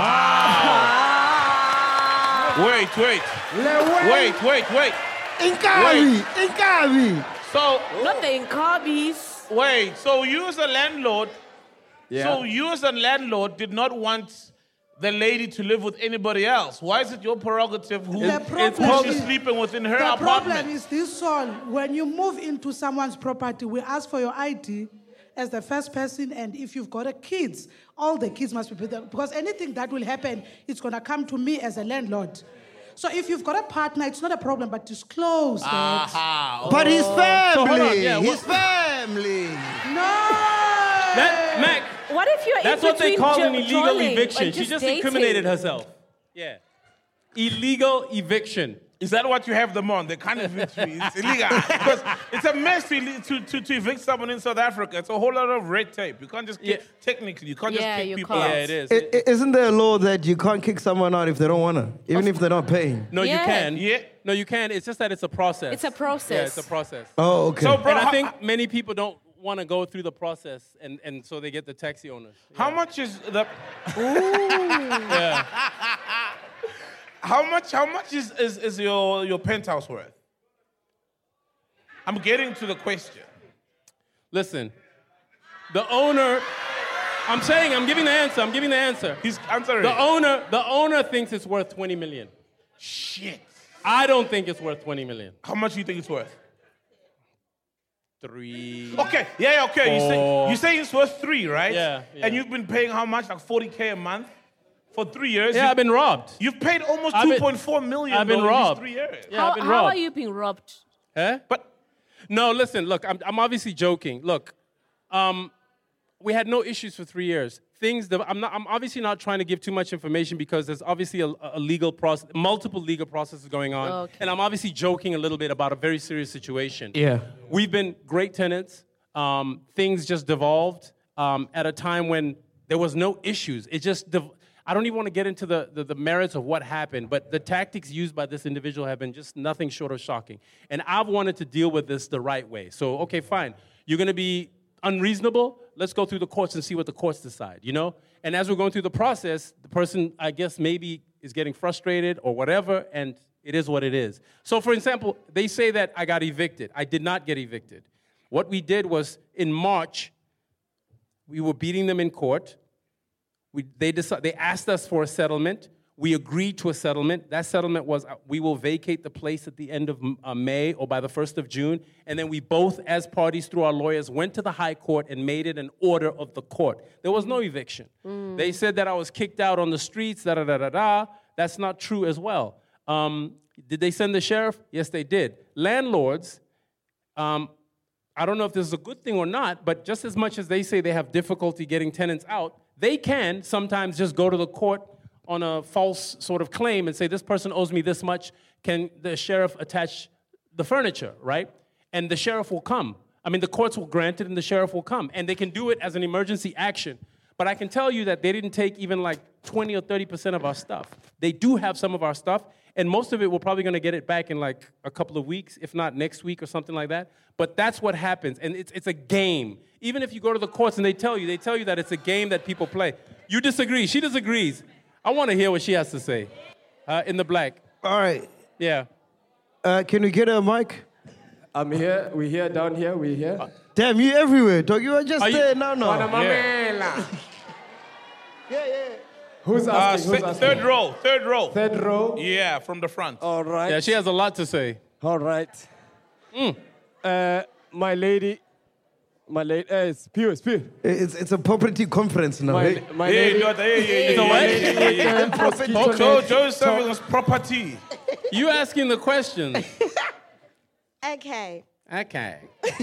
Wait, wait. Wait, wait, wait. Inkabi! Inkabi! So, Not the Inkabis. wait. So you as a landlord, Yeah. so you as a landlord did not want the lady to live with anybody else. Why is it your prerogative who, The problem who she's is- sleeping with in her The apartment? problem is this, Saul. When you move into someone's property, we ask for your I D as the first person, and if you've got a kids, all the kids must be with them, because anything that will happen, it's going to come to me as a landlord. So if you've got a partner, it's not a problem, but disclose that. Aha. But his family! So hold on, yeah, his what- family! No! That, Mac, What if you're that's in what they between call jo- an illegal jolling eviction. and She just dating? incriminated herself. Yeah. Illegal eviction. Is that what you have them on? They can't evict you. It's illegal. Because it's a mess to, to, to, to evict someone in South Africa. It's a whole lot of red tape. You can't just kick, Yeah. technically, you can't Yeah, just kick you people can't. out. Yeah, it is. I- i- Isn't there a law that you can't kick someone out if they don't want to, even if they're not paying? No, Yeah. you can. Yeah. No, you can. It's just that it's a process. It's a process. Yeah, it's a process. Oh, okay. So, bro, And I how, think many people don't want to go through the process, and, and so they get the taxi owners. how much is the... Yeah. How how much? How much is, is, is your, your penthouse worth? I'm getting to the question. Listen, the owner. I'm saying, I'm giving the answer. I'm giving the answer. He's answering. The owner, the owner thinks it's worth twenty million. Shit. I don't think it's worth twenty million. How much do you think it's worth? Three. Okay. Yeah. yeah okay. You say Four. you say it's worth three, right? Yeah, yeah. And you've been paying how much? Like forty K a month for three years. Yeah, You- I've been robbed. You've paid almost I've been- two point four million. I've been though, in robbed. these three years. Yeah, how I've been how robbed. are you being robbed? Huh? But no, listen. Look, I'm I'm obviously joking. Look, um, we had no issues for three years. Things that I'm not. I'm obviously not trying to give too much information because there's obviously a, a legal process, multiple legal processes going on, Okay. and I'm obviously joking a little bit about a very serious situation. Yeah. We've been great tenants. Um, things just devolved um, at a time when there was no issues. It just. Dev- I don't even want to get into the, the, the merits of what happened, but the tactics used by this individual have been just nothing short of shocking. And I've wanted to deal with this the right way. So, okay, fine. You're going to be unreasonable? Let's go through the courts and see what the courts decide, you know? And as we're going through the process, the person, I guess, maybe is getting frustrated or whatever, and it is what it is. So, for example, they say that I got evicted. I did not get evicted. What we did was, in March, we were beating them in court. We, they, decide, they asked us for a settlement. We agreed to a settlement. That settlement was uh, we will vacate the place at the end of uh, May or by the first of June. And then we both, as parties through our lawyers, went to the high court and made it an order of the court. There was no eviction. Mm. They said that I was kicked out on the streets, da-da-da-da-da. That's not true as well. Um, did they send the sheriff? Yes, they did. Landlords, um, I don't know if this is a good thing or not, but just as much as they say they have difficulty getting tenants out, they can sometimes just go to the court on a false sort of claim and say, this person owes me this much. Can the sheriff attach the furniture, right? And the sheriff will come. I mean, the courts will grant it and the sheriff will come. And they can do it as an emergency action. But I can tell you that they didn't take even like twenty or thirty percent of our stuff. They do have some of our stuff, and most of it we're probably going to get it back in like a couple of weeks, if not next week or something like that. But that's what happens, and it's it's a game. Even if you go to the courts and they tell you, they tell you that it's a game that people play. You disagree. She disagrees. I want to hear what she has to say. Uh, in the black. All right. Yeah. Uh, can we get a mic? I'm here. We here down here. We here. Uh, Damn, you everywhere, dog. You are just are there you, now, no. Yeah. yeah, yeah. Who's Uh, asking? Who's th- asking? third row, third row. Third row. Yeah, from the front. All right. Yeah, she has a lot to say. All right. Mm. Uh, my lady. My lady. Uh, it's pure. It's pure. It's it's a property conference now. My, eh? my Yeah, lady. yeah, yeah, yeah, yeah, It's a yeah, what? yeah, yeah, yeah, yeah. Property Joe, connect. Joe is serving us property. You asking the questions. Okay. Okay.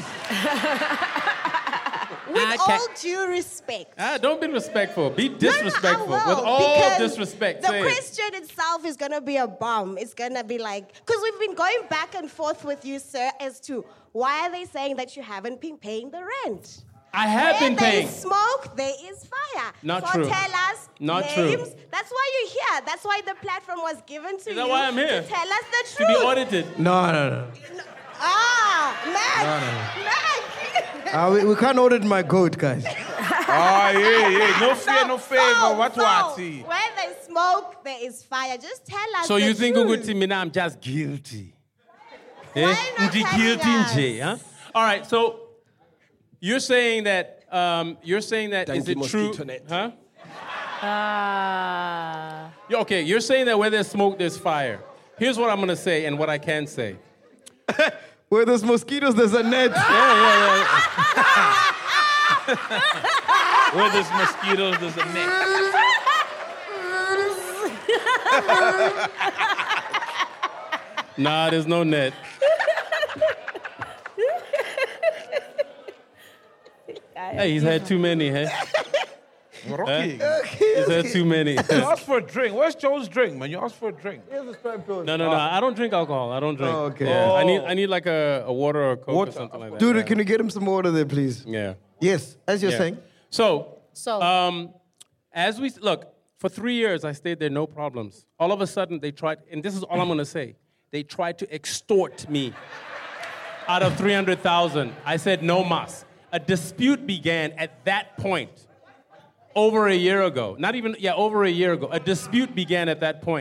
With Okay. all due respect. Ah, don't be respectful. Be disrespectful. No, no, I will, With all because disrespect, the say it. question itself is going to be a bomb. It's going to be like, because we've been going back and forth with you, sir, as to why are they saying that you haven't been paying the rent? I have Where been paying. there is smoke, there is fire. Not so true. tell us Not true. names. That's why you're here. That's why the platform was given to Is you. that why I'm here? To tell us the To truth. be audited. No, no, no. Ah, Mac. No, no. Mac. Uh, we, we can't audit my goat, guys. Ah, yeah, yeah. No fear, no favor. So, What so, what? See? where there's smoke, there is fire. Just tell us So the you think truth. Uguti Mina, I'm just guilty? Why Eh? not Nji telling guilty us? nje, huh? All right, so you're saying that um, you're saying that Thank is you, it true? Mosquito Net. Huh? Ah. Yeah, okay, you're saying that where there's smoke, there's fire. Here's what I'm gonna say and what I can say. Where there's mosquitoes, there's a net. Yeah, yeah, yeah. Where there's mosquitoes, there's a net. Nah, there's no net. Hey, he's had too many, huh? Rocky. He's had too many. You asked for a drink. Where's Joe's drink, man? You asked for a drink. No, no, no. I don't drink alcohol. I don't drink. Oh, okay. Yeah, I need, Oh. I need like a, a water or a Coke Water. or something like that. Dude, yeah. can you get him some water there, please? Yeah. Yes, as you're Yeah. saying. So, So. um, as we look, for three years I stayed there, no problems. All of a sudden they tried, and this is all I'm gonna say. They tried to extort me out of three hundred thousand. I said no mas. A dispute began at that point. Over a year ago, not even, yeah, over a year ago, a dispute began at that point.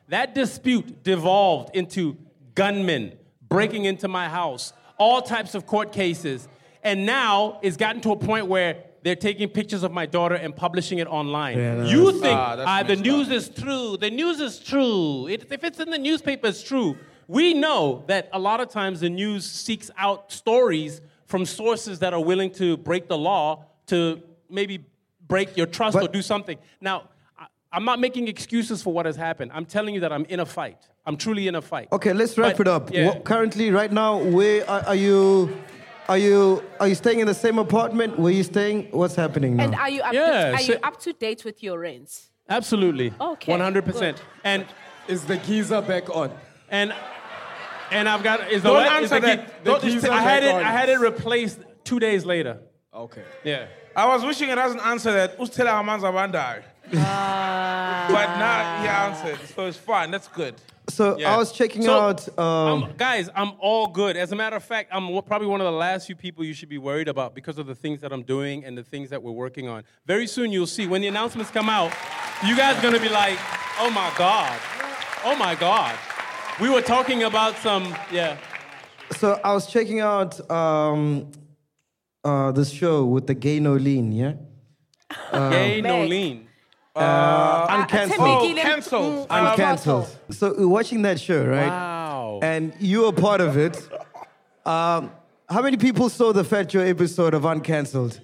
That dispute devolved into gunmen breaking into my house, all types of court cases. And now it's gotten to a point where they're taking pictures of my daughter and publishing it online. Yeah, no, you that's- think Ah, that's uh, the messed news is true. The news is true. It, if it's in the newspaper, it's true. We know that a lot of times the news seeks out stories from sources that are willing to break the law to maybe break your trust or do something. Now, I, I'm not making excuses for what has happened. I'm telling you that I'm in a fight. I'm truly in a fight. Okay, let's wrap But, it up. yeah. What, currently, right now, where are, are you? Are you are you staying in the same apartment? Where you staying? What's happening now? And are you up, Yeah, to, are so- you up to date with your rents? Absolutely. Okay, one hundred percent. good. And is the geyser back on? And and I've got is the Don't what? Is answer the that. gey- Don't- the geyser I I had had it- it I I had it replaced two days later. Okay. Yeah. I was wishing it doesn't answer that. Ustela amanzi abandai. But now he answered, so it's fine. That's good. So I was checking So, out. Um, I'm- guys, I'm all good. As a matter of fact, I'm w- probably one of the last few people you should be worried about because of the things that I'm doing and the things that we're working on. Very soon you'll see when the announcements come out, you guys are gonna be like, oh my God, oh my God. We were talking about some, yeah. so I was checking out um, uh, this show with the gay Nolene, yeah. Uh, Gay Nolene. Uh, uncancelled. Oh, cancelled. Uncancelled. So we're watching that show, right? Wow. And you were part of it. Um, how many people saw the Fat Joe episode of Uncancelled?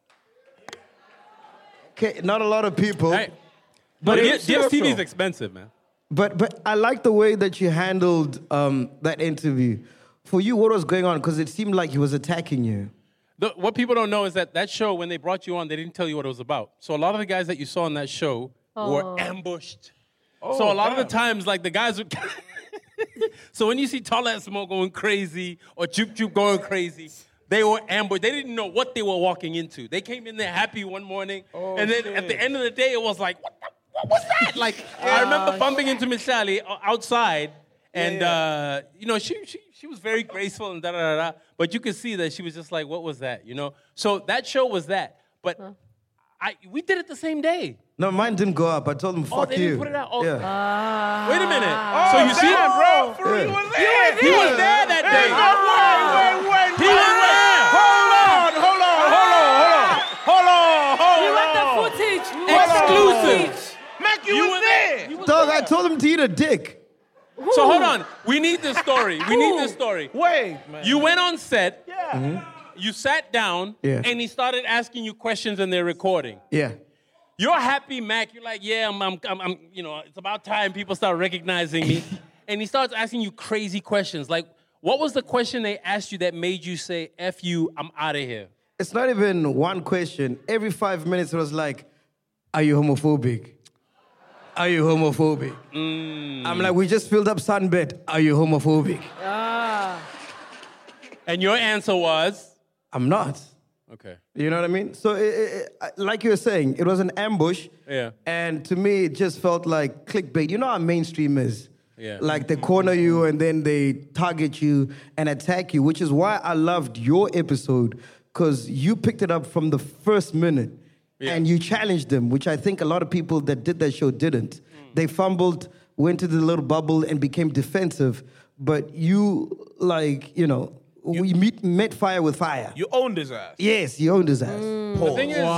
Okay, not a lot of people. Hey, But it- D S T V is expensive, man. But but I like the way that you handled um, that interview. For you, what was going on? Because it seemed like he was attacking you. The, what people don't know is that that show, when they brought you on, they didn't tell you what it was about. So a lot of the guys that you saw on that show Oh. were ambushed. Oh, so a lot of the damn. times, like the guys would. So when you see Tall Ass Smoke going crazy or Juke Juke going crazy, they were ambushed. They didn't know what they were walking into. They came in there happy one morning, Oh, and then shit. at the end of the day, it was like, what, the, what was that? Like I remember bumping into Miss Sally o- outside. And, uh, you know, she, she she was very graceful and da-da-da-da. But you could see that she was just like, what was that, you know? So that show was that. But I we did it the same day. No, mine didn't go up. I told him, Oh, fuck they you. didn't put it out? Oh. Yeah. Wait a minute. Oh, so you see damn, it? bro. For real, Yeah. you was there. He was there that day. Hey, no, wait, wait, wait, He wait, was wait. there. Hold on, hold on, hold on, hold on. Hold on, hold on. We want the footage. We want the Exclusive. footage. Mac, you, You was were there. there. Dog, I told him to eat a dick. So hold on. We need this story. We need this story. Wait, man. You went on set. Yeah. You sat down. Yeah. And he started asking you questions and they're recording. Yeah. You're happy, Mac. You're like, yeah, I'm, I'm, I'm, I'm, you know, it's about time people start recognizing me. And he starts asking you crazy questions. Like, what was the question they asked you that made you say, F you, I'm out of here? It's not even one question. Every five minutes it was like, are you homophobic? Are you homophobic? I'm like, we just filled up Sunbed. Are you homophobic? And your answer was? I'm not. Okay. You know what I mean? So, it, it, it, like you were saying, it was an ambush. Yeah. And to me, it just felt like clickbait. You know how mainstream is? Yeah. Like they corner you and then they target you and attack you, which is why I loved your episode, because you picked it up from the first minute Yeah. and you challenged them, which I think a lot of people that did that show didn't. They fumbled, went to the little bubble and became defensive. But you, like, you know, we meet, met fire with fire. You owned his ass. Yes, you owned his ass. The thing is,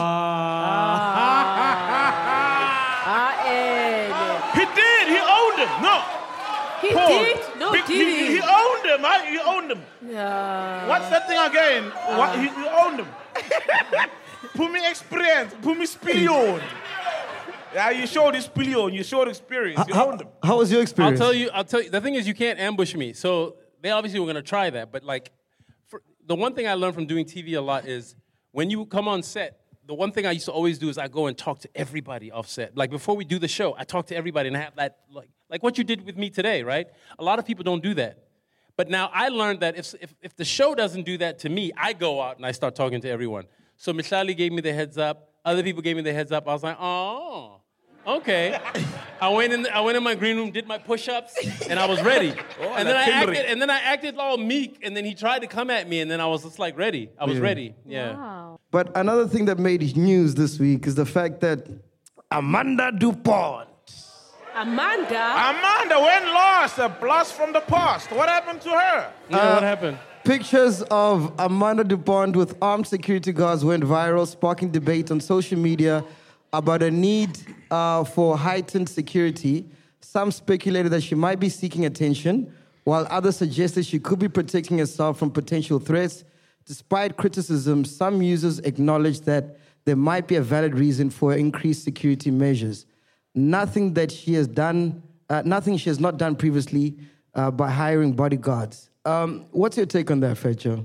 Ah, eh, He did. He owned him. No. He Paul. did? No, He, did he, he? he owned him. Huh? He owned him. Yeah. What's that thing again? What, he, he owned him. Put me experience. Put me spillion. Yeah, you showed this spillion. You showed experience. You How, owned him. how was your I'll experience? tell you, I'll tell you, the thing is you can't ambush me. So they obviously were going to try that. But like, for, the one thing I learned from doing T V a lot is when you come on set, the one thing I used to always do is I go and talk to everybody off set. Like before we do the show, I talk to everybody and I have that, like, like what you did with me today, right? A lot of people don't do that. But now I learned that if, if, if the show doesn't do that to me, I go out and I start talking to everyone. So Michelle gave me the heads up. Other people gave me the heads up. I was like, oh, okay. I went in. I went in my green room, did my push-ups, and I was ready. Oh, and then la I timbre. acted. And then I acted all meek. And then he tried to come at me, and then I was just like ready. I was Yeah. ready. Yeah. Wow. But another thing that made news this week is the fact that Amanda DuPont Amanda. Amanda went lost. A blast from the past. What happened to her? Yeah, what happened? Pictures of Amanda DuPont with armed security guards went viral, sparking debate on social media about a need uh, for heightened security. Some speculated that she might be seeking attention, while others suggested she could be protecting herself from potential threats. Despite criticism, some users acknowledged that there might be a valid reason for increased security measures. Nothing that she has done, uh, nothing she has not done previously uh, by hiring bodyguards. Um, what's your take on that, Fetcho?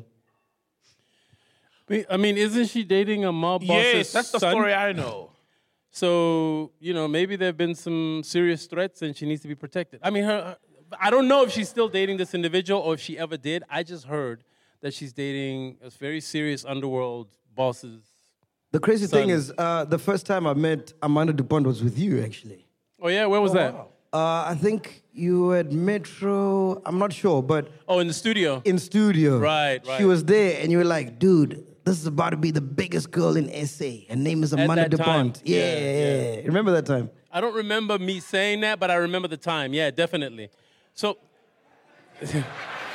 I mean, isn't she dating a mob boss's Yes, that's the son? story I know. So, you know, maybe there have been some serious threats and she needs to be protected. I mean, her, I don't know if she's still dating this individual or if she ever did. I just heard that she's dating a very serious underworld boss's The crazy son. thing is, uh, the first time I met Amanda DuPont was with you, actually. Oh, yeah? Where was Oh, that? wow. Uh, I think you were at Metro, I'm not sure, but... Oh, in the studio? In studio. Right, right. She was there, and you were like, dude, this is about to be the biggest girl in S A. Her name is At Amanda that time. DuPont. Yeah, Yeah, yeah, yeah. yeah. Remember that time? I don't remember me saying that, but I remember the time. Yeah, definitely. So... Hey,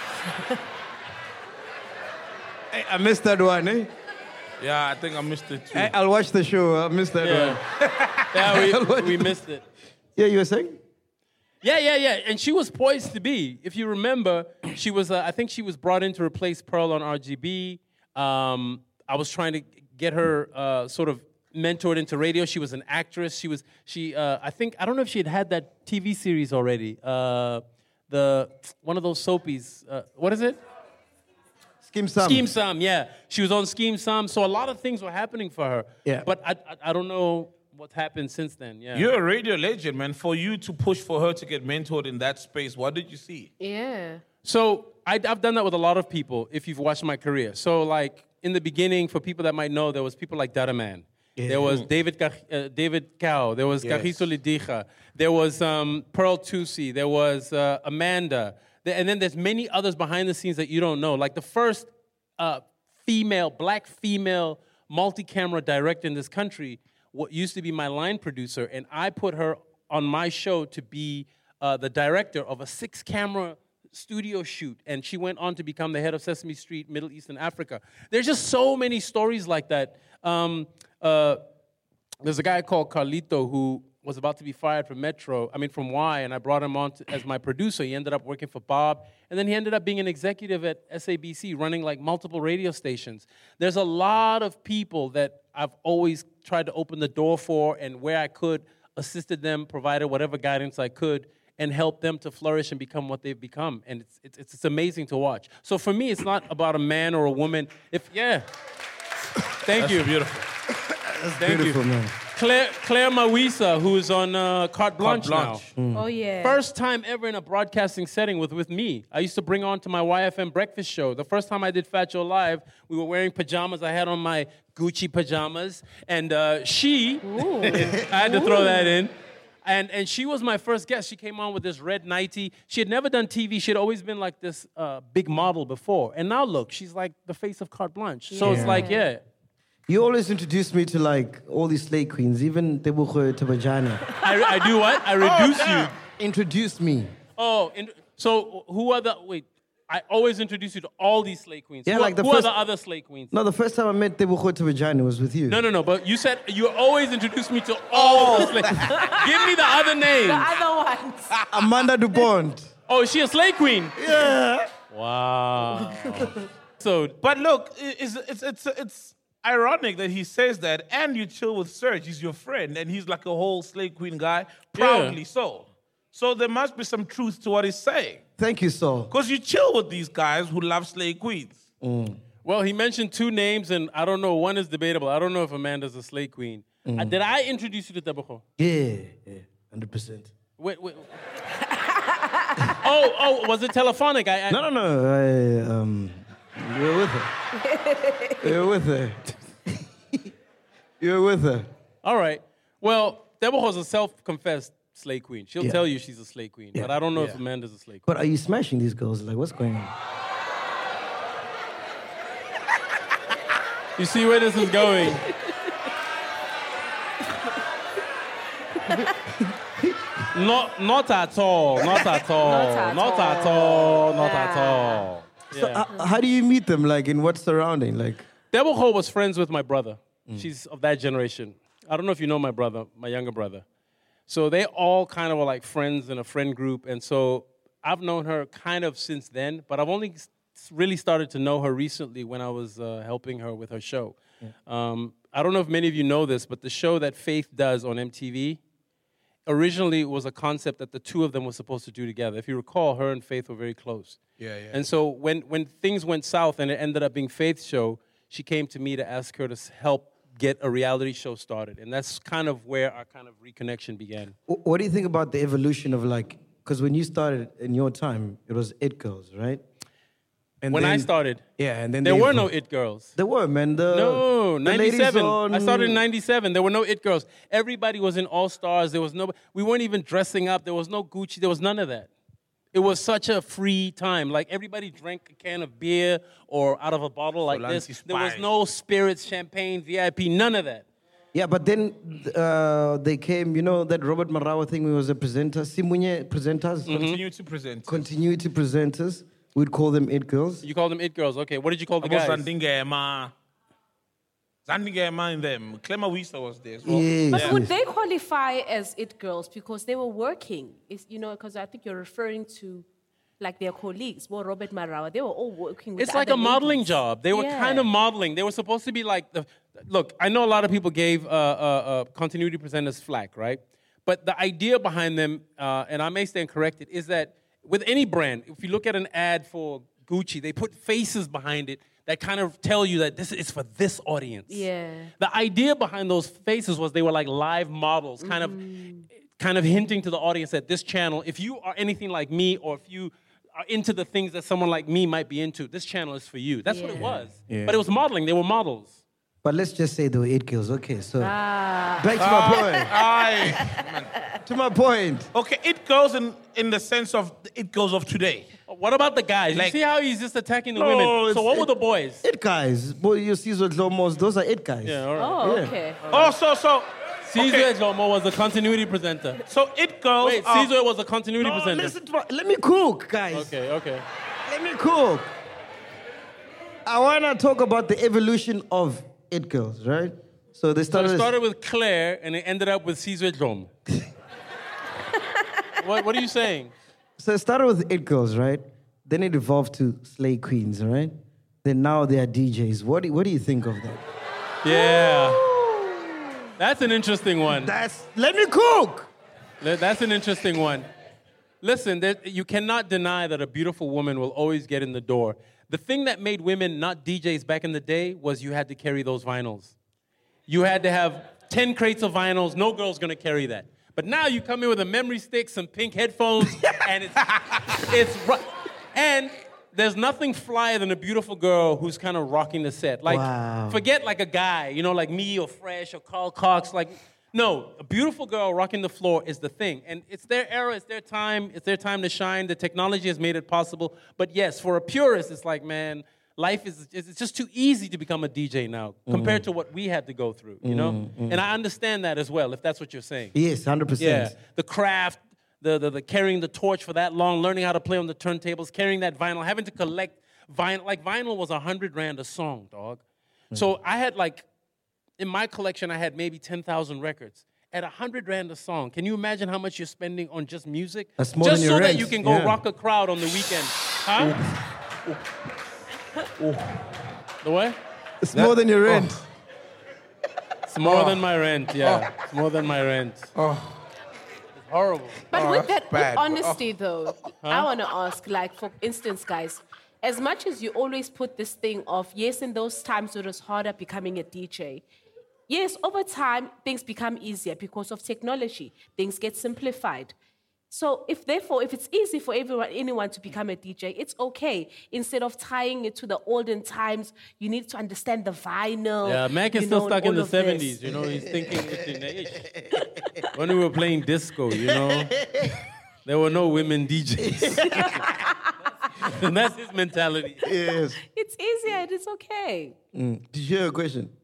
I missed that one, eh? Yeah, I think I missed it too. Hey, I'll watch the show. I missed that Yeah. one. Yeah, we, we missed it. Yeah, you were saying? Yeah, yeah, yeah. And she was poised to be. If you remember, she was, uh, I think she was brought in to replace Pearl on R G B. Um, I was trying to get her uh, sort of mentored into radio. She was an actress. She was, she, uh, I think, I don't know if she had had that T V series already. Uh, the, one of those soapies. Uh, what is it? Scheme Sam. Scheme Sam, yeah. She was on Scheme Sam. So a lot of things were happening for her. Yeah. But I, I, I don't know what's happened since then. Yeah. You're a radio legend, man. For you to push for her to get mentored in that space, what did you see? Yeah. So I, I've done that with a lot of people, if you've watched my career. So, like, in the beginning, for people that might know, there was people like Dada Man. Yeah. There was David Kah- uh, David Cow. There was Yes. Kagiso Lidija. There was um, Pearl Tusi. There was uh, Amanda. There, and then there's many others behind the scenes that you don't know. Like the first uh, female, black female, multi-camera director in this country, what used to be my line producer, and I put her on my show to be uh, the director of a six-camera studio shoot, and she went on to become the head of Sesame Street, Middle East and Africa. There's just so many stories like that. Um, uh, there's a guy called Carlito who was about to be fired from Metro, I mean from Y, and I brought him on to, as my producer. He ended up working for Bob, and then he ended up being an executive at S A B C, running like multiple radio stations. There's a lot of people that I've always tried to open the door for, and where I could, assisted them, provided whatever guidance I could, and helped them to flourish and become what they've become. And it's, it's, it's amazing to watch. So for me, it's not about a man or a woman. If yeah, thank That's you. beautiful. That's Thank beautiful, you. man. Claire, Claire Mawisa, who's on uh, Carte Blanche, Blanche. now. Oh, yeah. First time ever in a broadcasting setting with, with me. I used to bring on to my Y F M breakfast show. The first time I did Fat Joe Live, we were wearing pajamas. I had on my Gucci pajamas. And uh, she, I had to throw that in. And, and she was my first guest. She came on with this red nightie. She had never done T V. She had always been like this uh, big model before. And now look, she's like the face of Carte Blanche. So it's Yeah. like, yeah. You always introduced me to like all these slay queens, even Tebucho Tabajana. I, I do what? I reduce you. Introduced me. Oh, and so who are the, wait, I always introduce you to all these slay queens. Yeah, who like the who first- are the other slay queens? No, the first time I met Tebucho Tabajana was with you. No, no, no, but you said you always introduce me to all the slay Give me the other names. The other ones. Amanda DuPont. Oh, is she a slay queen? Yeah. Wow. So, But look, i- it's, it's, it's, it's ironic that he says that, and you chill with Serge. He's your friend, and he's like a whole slave queen guy, proudly so. So there must be some truth to what he's saying. Thank you, Saul. Because you chill with these guys who love slave queens. well, he mentioned two names, and I don't know, one is debatable. I don't know if Amanda's a slay queen. Uh, did I introduce you to Tebucho? Yeah, yeah, one hundred percent. Wait, wait. oh, oh, was it telephonic? I, I, No, no, no. I, um, you were with her. You were with her. You were with her. All right. Well, Tebucho's a self-confessed slay queen. She'll Yeah. tell you she's a slay queen, Yeah. but I don't know if Yeah. Amanda's a slay queen. But are you smashing these girls? Like, what's going on? You see where this is going? Not, not at all. Not at all. Not at Not at all. Not at all. So Yeah. uh, how do you meet them? Like in what surrounding? Like Deborah Ho was friends with my brother. She's of that generation. I don't know if you know my brother, my younger brother. So they all kind of were like friends in a friend group. And so I've known her kind of since then, but I've only s- really started to know her recently when I was uh, helping her with her show. Um, I don't know if many of you know this, but the show that Faith does on M T V originally was a concept that the two of them were supposed to do together. If you recall, her and Faith were very close. Yeah, yeah. And so when, when things went south and it ended up being Faith's show, she came to me to ask her to s- help get a reality show started. And that's kind of where our kind of reconnection began. wh- what do you think about the evolution of like? Because when you started in your time, it was It Girls, right? And when I then- started, yeah, and then there they were evo- no It Girls. There were, man. The, No, the ladies ninety-seven. on- I started in ninety-seven. There were no It Girls. Everybody was in All Stars. There was no. We weren't even dressing up. There was no Gucci. There was none of that. It was such a free time. Like everybody drank a can of beer or out of a bottle like Solange this. There was Spice. no spirits, champagne, V I P, none of that. Yeah, but then uh, they came, you know, that Robert Marawa thing, he was a presenter, Simunye presenters. Continue to present. Continuity presenters. We'd call them It Girls. You called them It Girls. Okay, what did you call the About guys? Zandingema. Zandingema in them. Clemma Wisa was there as well. But Yeah. would they qualify as It Girls because they were working? Is you know, because I think you're referring to like their colleagues. Well, Robert Marawa, they were all working with It's the like a other modeling ladies. job. They were Yeah. kind of modeling. They were supposed to be like the. Look, I know a lot of people gave uh, uh, uh, continuity presenters flack, right? But the idea behind them, uh, and I may stand corrected, is that with any brand, if you look at an ad for Gucci, they put faces behind it that kind of tell you that this is for this audience. Yeah. The idea behind those faces was they were like live models, kind of, kind of hinting to the audience that this channel, if you are anything like me, or if you are into the things that someone like me might be into, this channel is for you. That's what it Yeah. was. Yeah. But it was modeling. They were models. But let's just say they were It Girls. Okay, so Ah. back to Ah, my point. Aye. To my point. Okay, it goes in, in the sense of it goes of today. What about the guys? Like- you see how he's just attacking the No, women? So it's- what were it- the boys? It guys. Boy, you see what Lomos, those are It guys. Yeah, all right. Oh, Yeah. okay. Oh, so, so. Caesar okay. Jomo was a continuity presenter. So it goes. Wait, are- Caesar was a continuity No, presenter. listen to my, let me cook, guys. Okay, okay. Let me cook. I want to talk about the evolution of It Girls, right? So they So started. it as- started with Claire and it ended up with Caesar Jomo. what, what are you saying? So it started with It Girls, right? Then it evolved to Slay Queens, right? Then now they are D Js. What do, what do you think of that? Yeah. That's an interesting one. That's let me cook. That- That's an interesting one. Listen, there, you cannot deny that a beautiful woman will always get in the door. The thing that made women not D Js back in the day was you had to carry those vinyls. You had to have ten crates of vinyls. No girl's gonna carry that. But now you come in with a memory stick, some pink headphones, and it's, it's ru- and there's nothing flyer than a beautiful girl who's kind of rocking the set. Like, Wow. forget like a guy, you know, like me or Fresh or Carl Cox. Like, no, a beautiful girl rocking the floor is the thing. And it's their era, it's their time, it's their time to shine. The technology has made it possible. But yes, for a purist, it's like, man, life is it's just too easy to become a D J now compared to what we had to go through, you know? And I understand that as well, if that's what you're saying. Yes, one hundred percent. Yeah, the craft, the, the the carrying the torch for that long, learning how to play on the turntables, carrying that vinyl, having to collect vinyl. Like vinyl was a hundred rand a song, dog. So I had like, in my collection, I had maybe ten thousand records. At a hundred rand a song, can you imagine how much you're spending on just music? That's more just than so your that rent. you can go Yeah. rock a crowd on the weekend. Huh? The what? It's more than your rent. It's more Oh. than my rent, yeah. It's more than my rent. Oh. It's horrible. But Oh, with that's that, bad, with but- honesty though, I want to ask, like, for instance, guys, as much as you always put this thing of, yes, in those times it was harder becoming a D J, yes, over time, things become easier because of technology. Things get simplified. So if therefore, if it's easy for everyone, anyone to become a D J, it's okay. Instead of tying it to the olden times, you need to understand the vinyl. Yeah, Mac is you still know, stuck in all the of this. seventies. You know, he's thinking it's in the age. When we were playing disco, you know, there were no women D Js. And that's his mentality. Yes. It's easier and it's okay. Mm. Did you hear a question?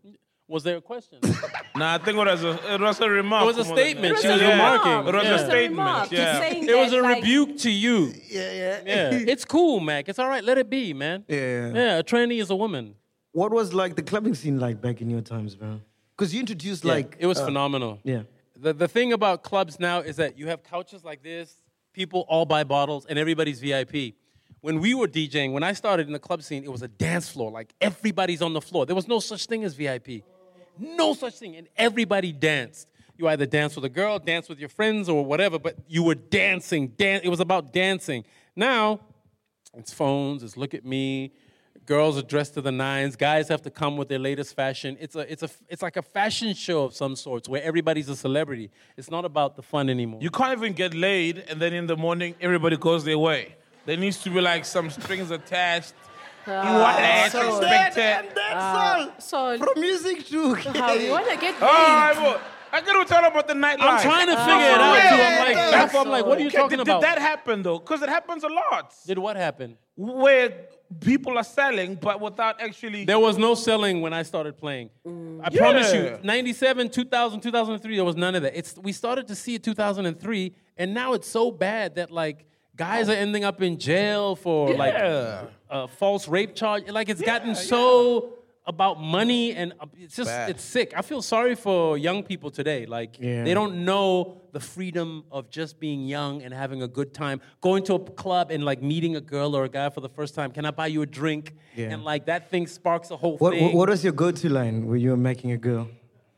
Was there a question? Nah, I think it was a, it was a remark. It was a more than statement. that. She was Yeah. remarking. It was Yeah. a statement. Yeah. It was a rebuke to you. Yeah, yeah. Yeah. It's cool, Mac. It's all right. Let it be, man. Yeah. Yeah, a tranny is a woman. What was like the clubbing scene like back in your times, bro? Because you introduced Yeah, like it was uh, phenomenal. Yeah. The the thing about clubs now is that you have couches like this, people all buy bottles, and everybody's V I P. When we were DJing, when I started in the club scene, it was a dance floor. Like everybody's on the floor. There was no such thing as V I P. No such thing. And everybody danced. You either dance with a girl, dance with your friends, or whatever, but you were dancing. Dan- it was about dancing. Now, it's phones, it's look at me. Girls are dressed to the nines. Guys have to come with their latest fashion. It's a, it's a, it's like a fashion show of some sorts where everybody's a celebrity. It's not about the fun anymore. You can't even get laid, and then in the morning, everybody goes their way. There needs to be like some strings attached. Uh, Wallet, so- expected. And that's Uh, all. so From music to... how you want to get Oh, I, paid? will- I gotta tell about the nightlife. I'm trying to figure it out, too. I'm like, That's- I'm like, what are you Okay, talking did, about? Did that happen, though? Because it happens a lot. Did what happen? Where people are selling, but without actually... There was no selling when I started playing. I Yeah. promise you, ninety-seven, two thousand, two thousand three, there was none of that. It's We started to see it two thousand three, and now it's so bad that, like, guys are ending up in jail for, Yeah. like, a false rape charge. Like, it's gotten so about money, and uh, it's just, Bad. it's sick. I feel sorry for young people today. Like, Yeah. they don't know the freedom of just being young and having a good time. Going to a club and, like, meeting a girl or a guy for the first time. Can I buy you a drink? Yeah. And, like, that thing sparks a whole What, thing. what, what was your go-to line when you were making a girl?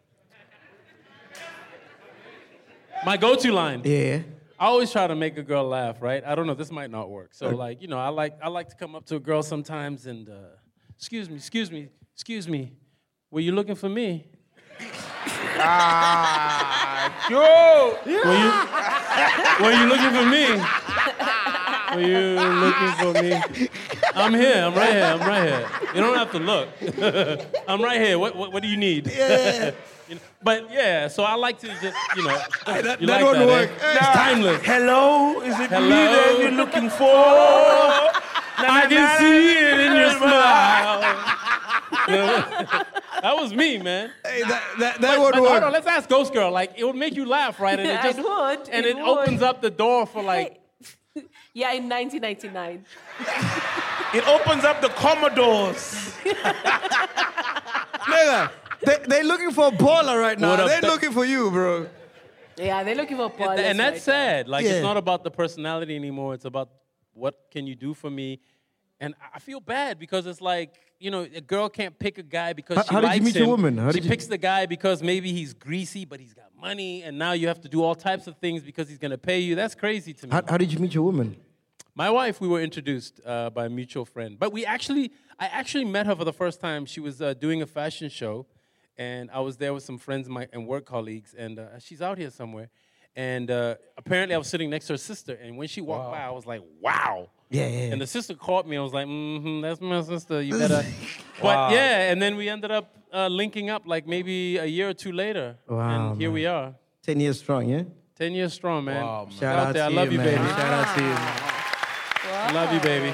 My go-to line. Yeah. I always try to make a girl laugh, right? I don't know, this might not work. So, like, you know, I like I like to come up to a girl sometimes and, uh, excuse me, excuse me, excuse me, were you looking for me? Ah, yo! Were you, were you looking for me? Were you looking for me? I'm here, I'm right here, I'm right here. You don't have to look. I'm right here, what, what, what do you need? Yeah. You know, but yeah, so I like to just, you know, that- you that like won't that, work. eh? It's timeless. Hello? Is it Hello? me that you're looking for? I can see it in your smile. That was me, man. Hey, that, that, that But, would but work. hold on, let's ask Ghost Girl. Like, it would make you laugh, right? And it It just would, and it it, opens would. up the door for like. Yeah, in nineteen ninety-nine. It opens up the Commodores. Nigga, they, they're looking for a baller right now. What up, They're th- looking for you, bro. Yeah, they're looking for ballers. And that's right sad. Like, Yeah. it's not about the personality anymore. It's about what can you do for me. And I feel bad because it's like, you know, a girl can't pick a guy because How- she how did you likes meet your him. woman? How she did you- picks the guy because maybe he's greasy, but he's got money, and now you have to do all types of things because he's gonna pay you. That's crazy to me. How, how did you meet your woman? My wife, we were introduced uh, by a mutual friend, but we actually, I actually met her for the first time. She was uh, doing a fashion show, and I was there with some friends my, and work colleagues, and uh, she's out here somewhere. And uh, apparently, I was sitting next to her sister, and when she walked by, I was like, "Wow!" Yeah, yeah. And the sister caught me. I was like, "Mm-hmm, that's my sister. You better." But Wow. yeah, and then we ended up uh, linking up, like maybe a year or two later, Wow, and here man. we are, Ten years strong, yeah? ten years strong, man. Wow, man. Shout out there. I to love you, you, man. baby. Shout out to you, man. I love you, baby.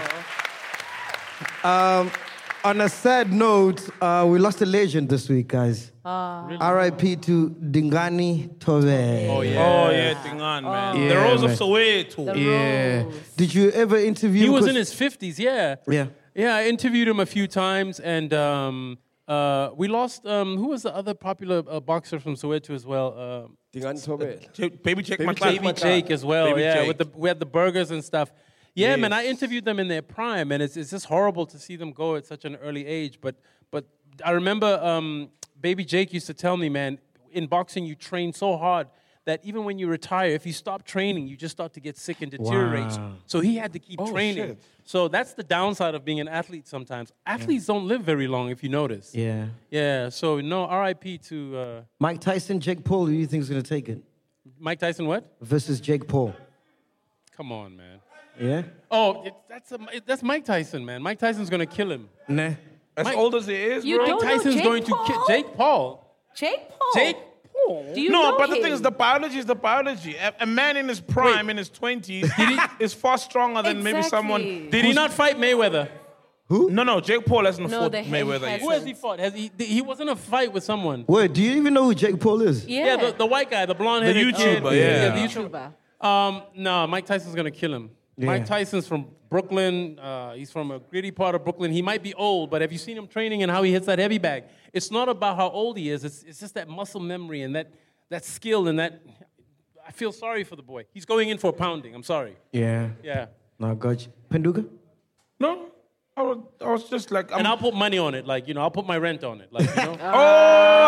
Um, on a sad note, uh, we lost a legend this week, guys. Ah. R I P to Dingani Tove. Oh yeah. Oh, yeah, thing on, man. Yeah, the Rose man. of Soweto. The Yeah. Rose. Did you ever interview? He was 'cause- in his fifties, yeah. Yeah. Yeah, I interviewed him a few times, and um, uh, we lost. Um, who was the other popular uh, boxer from Soweto as well? Uh, Dingani Tobel. Ch- Baby check Baby my check Baby Jake as well. Baby yeah, Jake. with the we had the burgers and stuff. Yeah, Yes. man, I interviewed them in their prime, and it's it's just horrible to see them go at such an early age. But but I remember um, Baby Jake used to tell me, man, in boxing you train so hard that even when you retire, if you stop training, you just start to get sick and deteriorate. Wow. So he had to keep Oh, training. shit. So that's the downside of being an athlete sometimes. Athletes don't live very long, if you notice. Yeah. Yeah, so no, R I P to uh, Mike Tyson, Jake Paul, who do you think is going to take it? Mike Tyson, what? Versus Jake Paul. Come on, man. Yeah? Oh, it, that's, a, it, that's Mike Tyson, man. Mike Tyson's going to kill him. Nah. As Mike- old as he is, You bro. don't Mike know Tyson's Jake going to Paul? kill Jake Paul. Jake Paul. Jake Paul. Do you no, know but the him? thing is, the biology is the biology. A, a man in his prime, in his twenties, is far stronger than maybe someone. Exactly. Did he not fight Mayweather? Who? No, no, Jake Paul hasn't No, fought the- he Mayweather yet. Who has he fought? Has he? He was in a fight with someone. Wait, do you even know who Jake Paul is? Yeah. the, the white guy, the blonde-headed The YouTuber, kid. yeah. the YouTuber. Um, no, Mike Tyson's gonna kill him. Yeah. Mike Tyson's from Brooklyn. Uh, he's from a gritty part of Brooklyn. He might be old, but have you seen him training and how he hits that heavy bag? It's not about how old he is. It's, it's just that muscle memory and that that skill and that. I feel sorry for the boy. He's going in for a pounding. I'm sorry. Yeah. Yeah. No, got you. Penduka? No, I was, I was just like... I'm and I'll put money on it. Like, you know, I'll put my rent on it. Like, you know. Oh,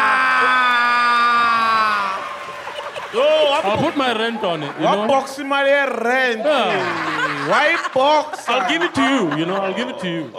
ah! Oh, I'll put my rent on it. You What know? box in my rent? White box. I'll give it to you. You know, I'll give it to you.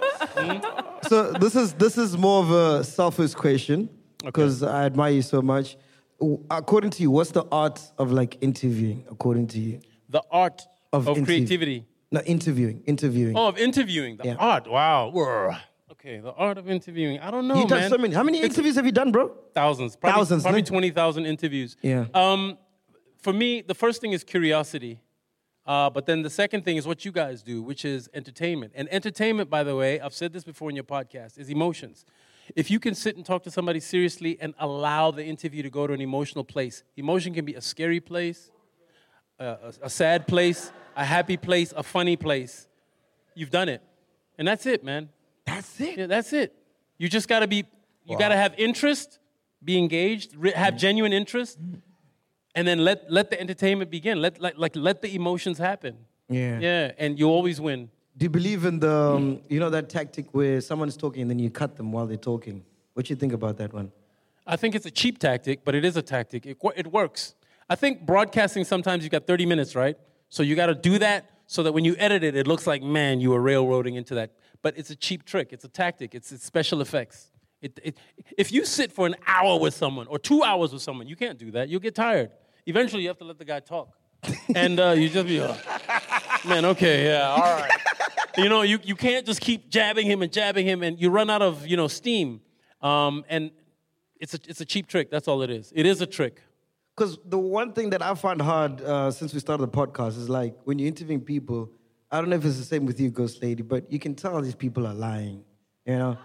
So this is this is more of a selfish question because I admire you so much. According to you, what's the art of like interviewing? According to you, The art of, interview- creativity. No, interviewing, interviewing. Oh, of interviewing. The Yeah. art. Wow. Whoa. Okay, the art of interviewing. I don't know, You've done man. so many. How many interviews have you done, bro? Thousands. Probably, Thousands, Probably no? twenty thousand interviews. Yeah. Um, for me, the first thing is curiosity. Uh, but then the second thing is what you guys do, which is entertainment. And entertainment, by the way, I've said this before in your podcast, is emotions. If you can sit and talk to somebody seriously and allow the interview to go to an emotional place, emotion can be a scary place, a, a, a sad place, a happy place, a funny place. You've done it. And that's it, man. That's it? Yeah, that's it. You just got to be, you got to have interest, be engaged, re- have genuine interest, and then let, let the entertainment begin. Let, like, like, let the emotions happen. Yeah. Yeah, and you always win. Do you believe in the, um, you know, that tactic where someone's talking and then you cut them while they're talking? What do you think about that one? I think it's a cheap tactic, but it is a tactic. It, wo- it works. I think broadcasting, sometimes you got thirty minutes, right? So you got to do that so that when you edit it, it looks like, man, you were railroading into that. But it's a cheap trick. It's a tactic. It's, it's special effects. It, it, if you sit for an hour with someone or two hours with someone, you can't do that. You'll get tired. Eventually, you have to let the guy talk. And uh, you just be, oh, man, okay, yeah, all right. You know, you, you can't just keep jabbing him and jabbing him, and you run out of, you know, steam. Um, and it's a, it's a cheap trick. That's all it is. It is a trick. Because the one thing that I find hard uh, since we started the podcast is like when you're interviewing people, I don't know if it's the same with you, Ghost Lady, but you can tell these people are lying, you know?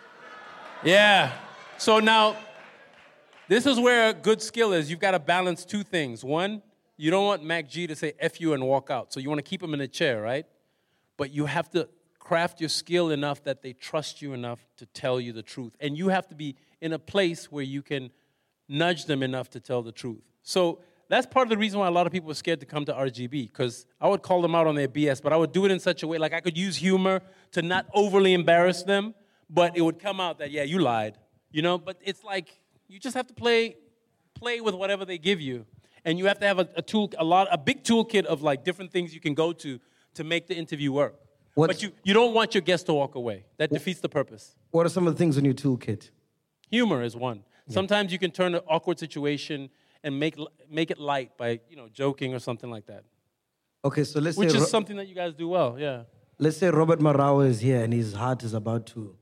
Yeah. So now, this is where a good skill is. You've got to balance two things. One, you don't want Mac G to say F you and walk out. So you want to keep him in a chair, right? But you have to craft your skill enough that they trust you enough to tell you the truth. And you have to be in a place where you can nudge them enough to tell the truth. So that's part of the reason why a lot of people are scared to come to R G B, because I would call them out on their B S, but I would do it in such a way, like I could use humor to not overly embarrass them, but it would come out that, yeah, you lied, you know? But it's like, you just have to play play with whatever they give you. And you have to have a, a tool, a lot, a big toolkit of like different things you can go to to make the interview work. What's- But you, you don't want your guest to walk away. That defeats the purpose. What are some of the things in your toolkit? Humor is one. Sometimes you can turn an awkward situation and make make it light by, you know, joking or something like that. Okay, so let's Which say is Ro- something that you guys do well, yeah. let's say Robert Marawa is here and his heart is about to.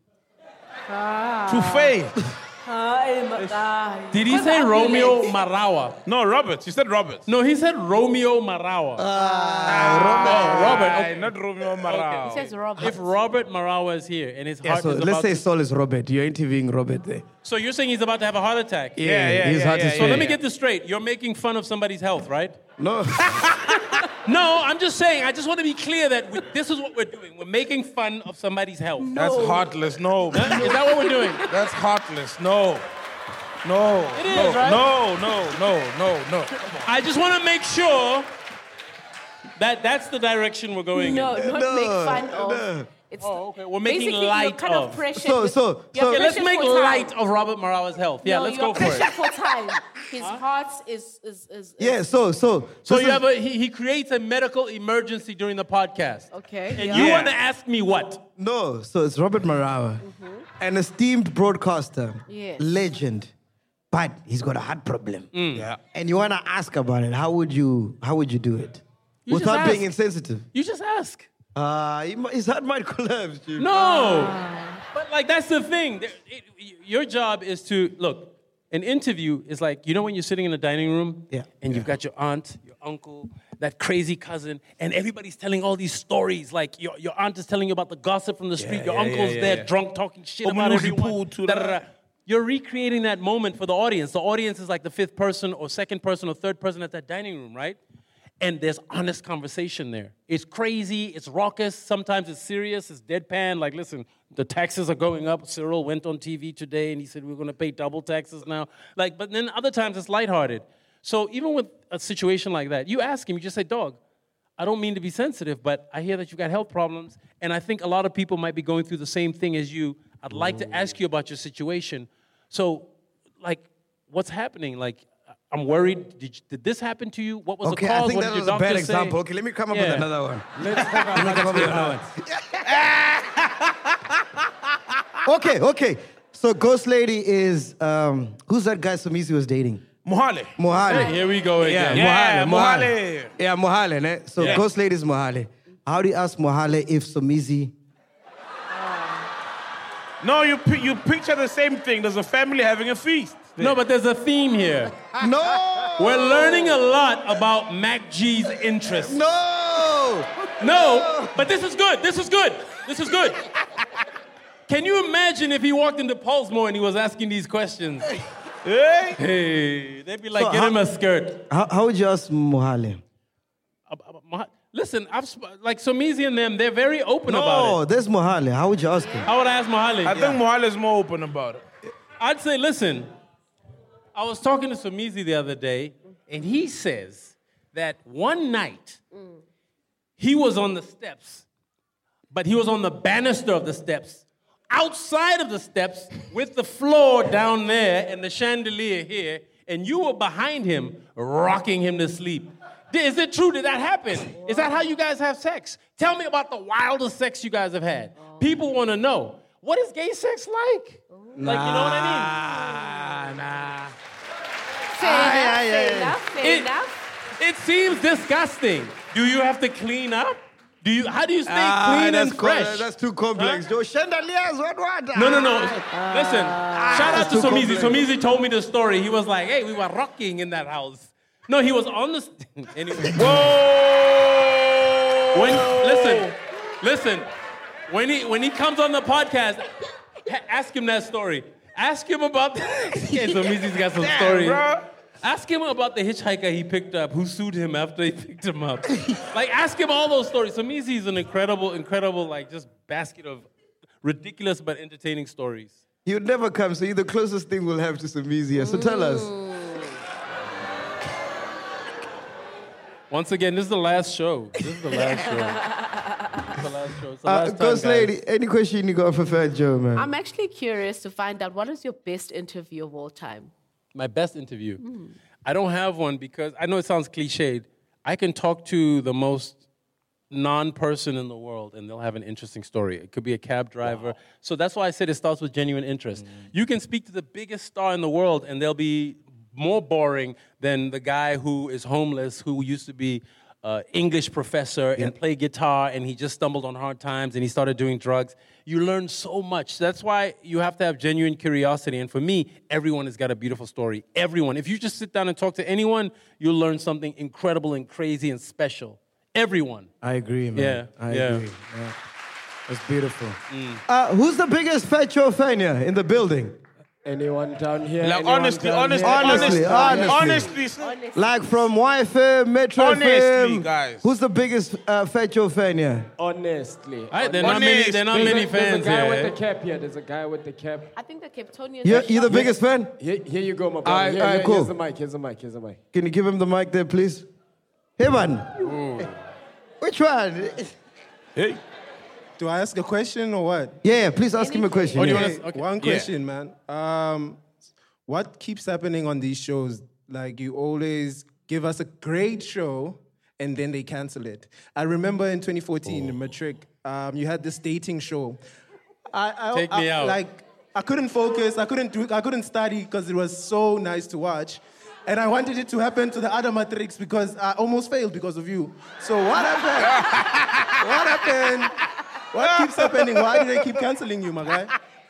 To fail. Did he say Romeo Marawa? No, Robert. You said Robert. No, he said Romeo Marawa. Ah, Oh, Robert. Aye, Okay. not Romeo Marawa. He says Robert. If Robert Marawa is here and his Yeah, heart so is let's about say to... Saul is Robert. You're interviewing Robert there. So you're saying he's about to have a heart attack? Yeah, Yeah, yeah, his yeah, heart yeah, is So yeah, let me yeah. get this straight. You're making fun of somebody's health, right? No. No, I'm just saying, I just want to be clear that we, this is what we're doing. We're making fun of somebody's health. That's heartless. No. Huh? Is that what we're doing? That's heartless. No. No. It is, no, right? No, no, no, no, no. I just want to make sure that that's the direction we're going No, in. not make fun of. It's Oh, okay. We're making basically light you're kind of, of. pressured. So- with- so- you're so- Okay, let's pressured make for time. light of Robert Marawa's health. Yeah, No, let's you're go for it. pressured for time. His heart is is is. Yeah, so so So this you is- have a, he, he creates a medical emergency during the podcast. Okay. And yeah. you Yeah. want to ask me what? No, so it's Robert Marawa, an esteemed broadcaster, Yes. legend, but he's got a heart problem. Yeah. And you want to ask about it. How would you How would you do it You just without being ask. insensitive? You just ask. Uh, he mi- his heart might collapse. Dude. No. But like that's the thing. There- it- your job is to look. An interview is like, you know when you're sitting in the dining room Yeah. and you've got your aunt, your uncle, that crazy cousin, and everybody's telling all these stories. Like your, your aunt is telling you about the gossip from the street. Yeah, your yeah, uncle's yeah, yeah, there yeah. drunk talking shit Oh, about Mulusi everyone. Pool too, Da-da-da. You're recreating that moment for the audience. The audience is like the fifth person or second person or third person at that dining room, right? And there's honest conversation there. It's crazy, it's raucous, sometimes it's serious, it's deadpan. Like, listen, the taxes are going up. Cyril went on T V today and he said we're gonna pay double taxes now. Like, but then other times it's lighthearted. So even with a situation like that, you ask him, you just say, dog, I don't mean to be sensitive, but I hear that you got health problems, and I think a lot of people might be going through the same thing as you. I'd like to ask you about your situation. So, like, what's happening? Like, I'm worried. Did, you, did this happen to you? What was Okay, the cause? I think what that did your was a doctor bad say? example. Okay, let me come up Yeah. with another one. Let's have Let me come up with another one. Okay, okay. So Ghost Lady is, um, who's that guy Somizi was dating? Mohale. Mohale. Here we go again. Yeah, Yeah, Mohale. Mohale. Yeah, Mohale. Ne? So Yeah. Ghost Lady is Mohale. How do you ask Mohale if Somizi... No, you pi- you picture the same thing. There's a family having a feast. No, but there's a theme here. No! We're learning a lot about Mac G's interests. No! No, but this is good. This is good. This is good. Can you imagine if he walked into Pulsemore and he was asking these questions? Hey! Hey, they'd be like, So get how- him a skirt. How, how would you ask Mohale? Listen, I've sp- like Somizi and them, they're very open No, about it. there's Mohale. How would you ask him? How would I ask Mohale? I think Mohale is more open about it. I'd say, listen, I was talking to Somizi the other day, and he says that one night he was on the steps, but he was on the banister of the steps, outside of the steps with the floor down there and the chandelier here, and you were behind him, rocking him to sleep. Is it true? Did that happen? Is that how you guys have sex? Tell me about the wildest sex you guys have had. People want to know. What is gay sex like? Like, you know what I mean? Nah, Fair Ah, enough, yeah, fair yeah, yeah. enough, fair It- enough. It seems disgusting. Do you have to clean up? Do you? How do you stay Ah, clean that's and co- fresh? That's too complex. Joe, chandeliers, what, what? No, no, no. Listen, shout out to That's too Somizi. complex. Somizi told me the story. He was like, hey, we were rocking in that house. No, he was on the... St- anyway. Whoa! When, listen, listen. When he, when he comes on the podcast, ha- ask him that story. Ask him about... The, yeah, Somizi's got some Damn, stories. bro. Ask him about the hitchhiker he picked up, who sued him after he picked him up. Like, ask him all those stories. Somizi is an incredible, incredible, like, just basket of ridiculous but entertaining stories. You'd never come, so you're the closest thing we'll have to Somizi. So tell us. Once again, this is the last show. This is the last show. This is the last show. It's the Uh, last time, Ghost guys. Lady, any question you got for Fat Joe, man? I'm actually curious to find out what is your best interview of all time? My best interview. I don't have one because I know it sounds cliched. I can talk to the most non-person in the world and they'll have an interesting story. It could be a cab driver. So that's why I said it starts with genuine interest. You can speak to the biggest star in the world and they'll be more boring than the guy who is homeless, who used to be an English professor and play guitar, and he just stumbled on hard times and he started doing drugs. You learn so much. That's why you have to have genuine curiosity. And for me, everyone has got a beautiful story. Everyone. If you just sit down and talk to anyone, you'll learn something incredible and crazy and special. Everyone. I agree, man. Yeah, I yeah. agree. Yeah. That's beautiful. Uh, who's the biggest Fat Joe fan here in the building? Anyone down here? Like, Anyone honestly, down honestly, here? Honestly, honestly, honestly. honestly. Like from Y F M, Metro Honestly, F M. guys. Who's the biggest uh, Fat Joe fan here? Honestly. All right, there are not many, there are not There's many a, there's fans a guy here. with the cap here. There's a guy with the cap. I think the Capetonians. You're, you're the biggest fan? Here, here you go, my brother. Alright, Here- alright, here- cool. Here's the mic. Here's the mic. Here's the mic. Can you give him the mic there, please? Hey, man. Which one? Hey. Do I ask a question or what? Yeah, please ask him a question. Oh, do you yeah. wanna- Okay. One Yeah. question, man. Um, what keeps happening on these shows? Like, you always give us a great show and then they cancel it. I remember in twenty fourteen, in Matric, um, you had this dating show. I, I, Take me I- out. Like, I couldn't focus. I couldn't do. I couldn't study because it was so nice to watch, and I wanted it to happen to the other matrix because I almost failed because of you. So what happened? What happened? What keeps happening? Why do they keep canceling you, my guy?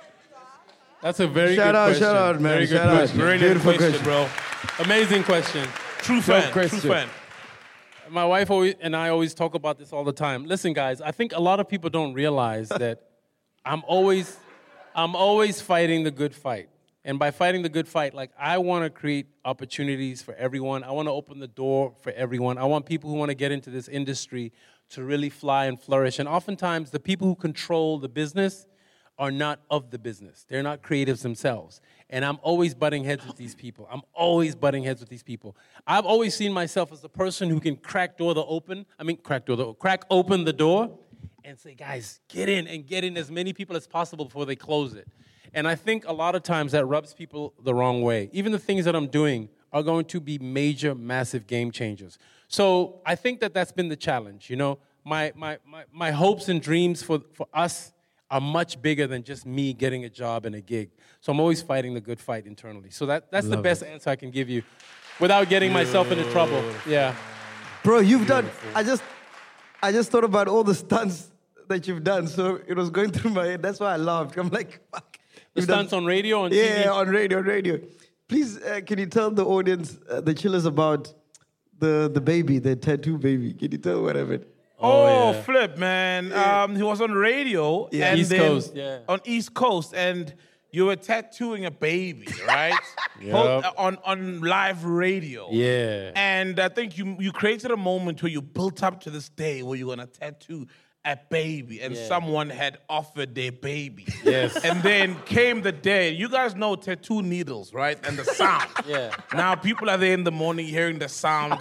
That's a very Shout good out, question. shout out, man. Very good Shout out. question. Brilliant Beautiful question, question. bro. Amazing question. True Dope fan. True question. fan. my wife always, and I always talk about this all the time. Listen, guys, I think a lot of people don't realize that I'm always, I'm always fighting the good fight. And by fighting the good fight, like, I want to create opportunities for everyone. I want to open the door for everyone. I want people who want to get into this industry to really fly and flourish. And oftentimes, the people who control the business are not of the business. They're not creatives themselves. And I'm always butting heads with these people. I'm always butting heads with these people. I've always seen myself as the person who can crack door the open, I mean, crack door the, crack open the door and say, guys, get in, and get in as many people as possible before they close it. And I think a lot of times that rubs people the wrong way. Even the things that I'm doing are going to be major, massive game changers. So I think that that's been the challenge. You know, my my my, my hopes and dreams for, for us are much bigger than just me getting a job and a gig. So I'm always fighting the good fight internally. So that, that's Love the best it. answer I can give you without getting myself into trouble. Yeah. Bro, you've Beautiful. done, I just, I just thought about all the stunts that you've done. So it was going through my head. That's why I laughed. I'm like, fuck. The stunts done, on radio, on yeah, T V? Yeah, on radio, on radio. Please, uh, can you tell the audience, uh, the chillers, about the, the baby, the tattoo baby? Can you tell whatever? Oh, Oh, yeah. flip, man. Yeah. Um, he was on radio. Yeah. and East then Coast, yeah. On East Coast, and you were tattooing a baby, right? Yep. Hold- on, on live radio. Yeah. And I think you you created a moment where you built up to this day where you're going to tattoo a baby, and Yeah. someone had offered their baby. Yes. And then came the day. You guys know tattoo needles, right? And the sound. Yeah. Now people are there in the morning hearing the sound.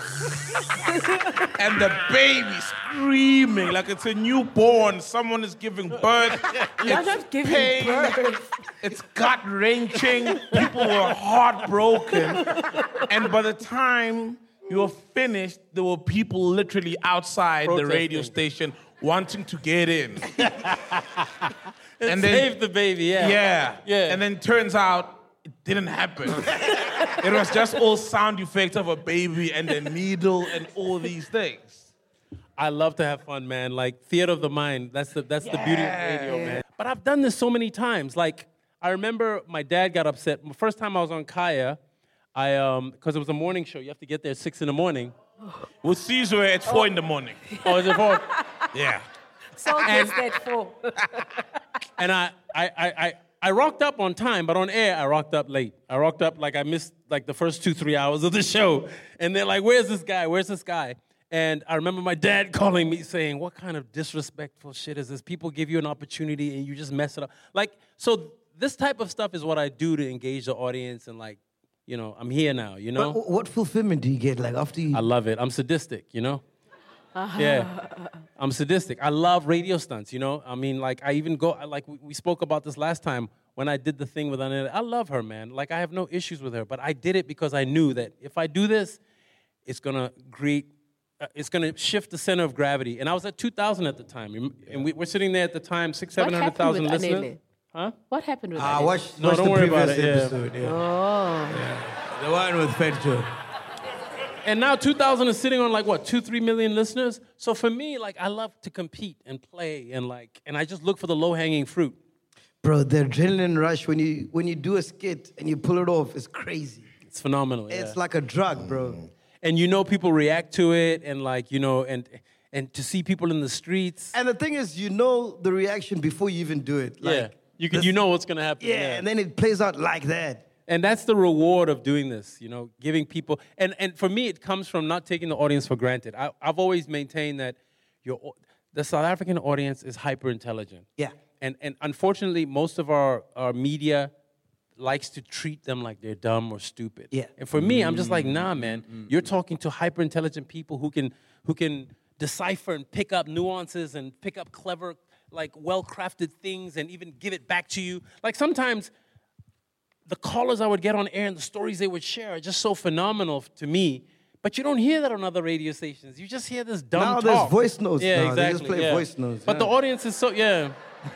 And the baby screaming like it's a newborn. Someone is giving birth. You're It's not giving pain. birth. It's gut-wrenching. People were heartbroken. And by the time you were finished, there were people literally outside the radio Protesting. station wanting to get in. And save the baby, yeah. Yeah. Yeah. And then turns out it didn't happen. It was just all sound effects of a baby and a needle and all these things. I love to have fun, man. Like, theater of the mind. That's the that's the beauty of radio, man. But I've done this so many times. Like, I remember my dad got upset. The first time I was on Kaya, I um because it was a morning show. You have to get there at six in the morning. With Caesar at four in the morning. Oh, is it four? Yeah. So gets that four. And I, I, I, I, I rocked up on time, but on air, I rocked up late. I rocked up like I missed like the first two, three hours of the show. And they're like, where's this guy? Where's this guy? And I remember my dad calling me saying, what kind of disrespectful shit is this? People give you an opportunity and you just mess it up. Like, so this type of stuff is what I do to engage the audience and like, you know, I'm here now, you know? But what fulfillment do you get, like, after you... I love it. I'm sadistic, you know? Yeah, I'm sadistic. I love radio stunts, you know? I mean, like, I even go, like, we, we spoke about this last time when I did the thing with Annette. I love her, man. Like, I have no issues with her, but I did it because I knew that if I do this, it's gonna create, uh, it's gonna shift the center of gravity. And I was at two thousand at the time, and we were sitting there at the time, six, seven hundred thousand listeners. Anele? Huh? What happened with Ah, that? watch, No, watch don't the worry previous about it, yeah. episode. Yeah. Oh. The one with Fed Joe. And now two thousand is sitting on like what, two, three million listeners? So for me, like, I love to compete and play and like, and I just look for the low-hanging fruit. Bro, the adrenaline rush when you when you do a skit and you pull it off is crazy. It's phenomenal. It's yeah. like a drug, bro. And you know people react to it and like, you know, and and to see people in the streets. And the thing is, you know the reaction before you even do it. Like, yeah. You can, this- you know what's going to happen. Yeah, and then it plays out like that. And that's the reward of doing this, you know, giving people, and, and for me, it comes from not taking the audience for granted. I, I've always maintained that your, the South African audience is hyper intelligent. Yeah. And, and unfortunately, most of our, our media likes to treat them like they're dumb or stupid. Yeah. And for me, I'm just like, nah, man, you're talking to hyper intelligent people who can, who can decipher and pick up nuances and pick up clever, like well-crafted things and even give it back to you. Like sometimes, the callers I would get on air and the stories they would share are just so phenomenal to me. But you don't hear that on other radio stations. You just hear this dumb Now talk. there's voice notes Yeah, now. exactly. They just play yeah. voice notes, But yeah. the audience is so, yeah.